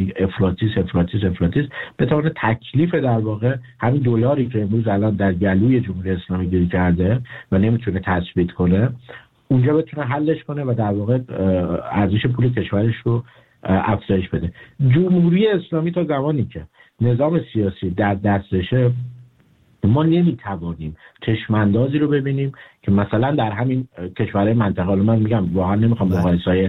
افراطیس بتونه تکلیف در واقع همین دلاری که امروز الان در گلوی جمهوری اسلامی گیر کرده و نمیتونه تثبیت کنه، اونجا بتونه حلش کنه و در واقع ارزش پول کشورش رو افزایش بده. جمهوری اسلامی تا زمانی که نظام سیاسی در دستشه، ما نمیتوانیم چشماندازی رو ببینیم که مثلا در همین کشورهای منطقه، من میگم واقعا نمیخوام مقایسه‌های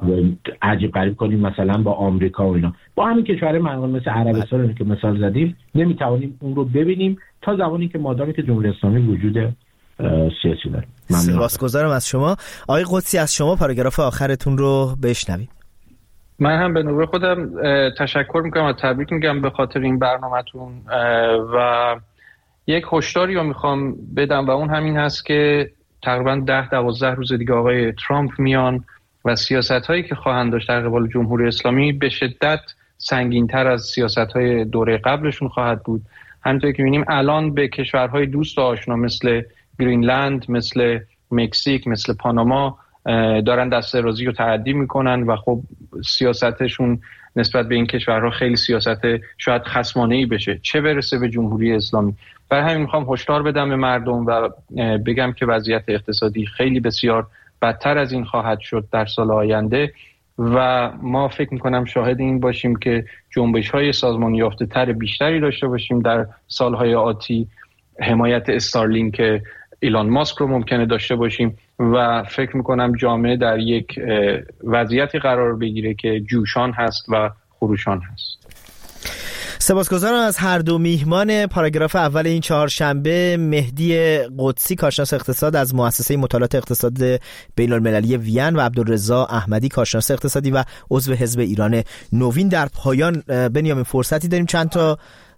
عجیب غریب کنیم مثلا با آمریکا و اینا، با همین کشورهای منطقه مثل عربستان که مثال زدیم، نمیتوانیم اون رو ببینیم تا زمانی که مادامی که جمهوری اسلامی وجود سیاسی داره. سپاسگزارم از شما. آقای قدسی از شما پاراگراف آخرتون رو بشنویم. من هم به نوبه خودم تشکر میکنم و تبریک میگم به خاطر این برنامه‌تون و یک هشداری رو میخوام بدم و اون همین هست که تقریبا 10-12 روز دیگه آقای ترامپ میان و سیاست‌هایی که خواهند داشت در قبال جمهوری اسلامی به شدت سنگین‌تر از سیاست‌های دوره قبلشون خواهد بود. همونطور که می‌بینیم الان به کشورهای دوست و آشنا مثل گرینلند، مثل مکزیک، مثل پاناما دارن دست‌رازی رو تعدی میکنن و خب سیاستشون نسبت به این کشورها خیلی سیاست شاید خصمانه‌ای بشه، چه برسه به جمهوری اسلامی. برای همین میخوام هشدار بدم به مردم و بگم که وضعیت اقتصادی خیلی بسیار بدتر از این خواهد شد در سال آینده و ما فکر میکنم شاهد این باشیم که جنبش‌های سازمان یافته تر بیشتری داشته باشیم در سالهای آتی. حمایت استارلینک ایلان ماسک رو ممکنه داشته باشیم و فکر میکنم جامعه در یک وضعیتی قرار بگیره که جوشان هست و خروشان هست. سپاسگزارم از هر دو میهمان پاراگراف اول این چهارشنبه، مهدی قدسی کارشناس اقتصاد از مؤسسه مطالعات اقتصاد بین‌المللی وین و عبدالرضا احمدی کارشناس اقتصادی و عضو حزب ایران نوین. در پایان بنیامین فرصتی داریم چند تا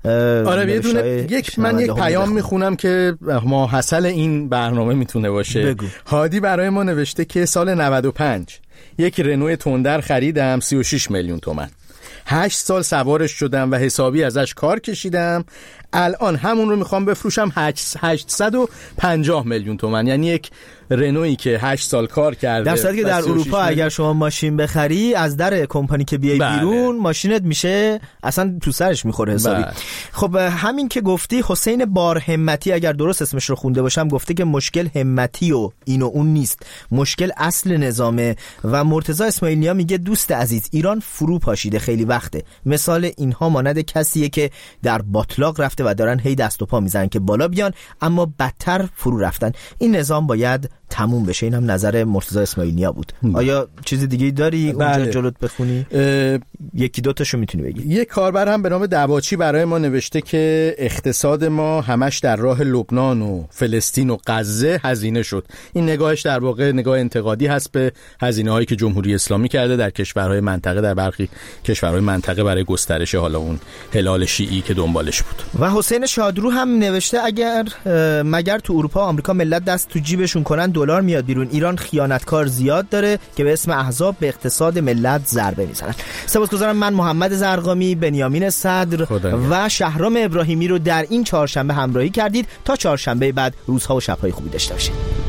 من یک پیام میخونم که ماحصل این برنامه میتونه باشه. بگو. هادی برای ما نوشته که سال 95 یک رنو تندر خریدم 36 میلیون تومان. 8 سال سوارش شدم و حسابی ازش کار کشیدم. الان همون رو میخوام بفروشم 850 میلیون تومان، یعنی یک رنویی که 8 سال کار کرده. در صورتی که در اروپا اگر شما ماشین بخری از در کمپانی که بیای بیرون ماشینت میشه اصلا تو سرش میخوره حسابی. خب همین که گفتی، حسین بارهمتی اگر درست اسمش رو خونده باشم گفته که مشکل همتی و این و اون نیست، مشکل اصل نظامه. و مرتضی اسماعیل نیا میگه دوست عزیز، ایران فرو پاشیده خیلی وقته. مثال اینها مانند کسیه که در باطلاق رفته و دارن هی دست و پا میزنن که بالا بیان، اما بدتر فرو رفتن. این نظام باید تموم بشه. این هم نظر مرتضی اسماعیل نیا بود. آیا چیز دیگه داری اونجا جلوت بخونی؟ یکی دو تاشو میتونی بگی. یک کاربر هم به نام دواچی برای ما نوشته که اقتصاد ما همش در راه لبنان و فلسطین و غزه هزینه شد. این نگاهش در واقع نگاه انتقادی هست به هزینه‌هایی که جمهوری اسلامی کرده در کشورهای منطقه، در برخی کشورهای منطقه برای گسترش حالا اون هلال شیعی که دنبالش بود. و حسین شادرو هم نوشته اگر مگر تو اروپا و آمریکا ملت دست تو جیبشون کنن دلار میاد بیرون، ایران خیانتکار زیاد داره که به اسم احزاب به اقتصاد ملت ضربه میزنن. سپاسگزارم. من محمد زرقامی، بنیامین صدر و شهرام ابراهیمی رو در این چهارشنبه همراهی کردید. تا چهارشنبه بعد روزها و شب‌های خوبی داشته باشید.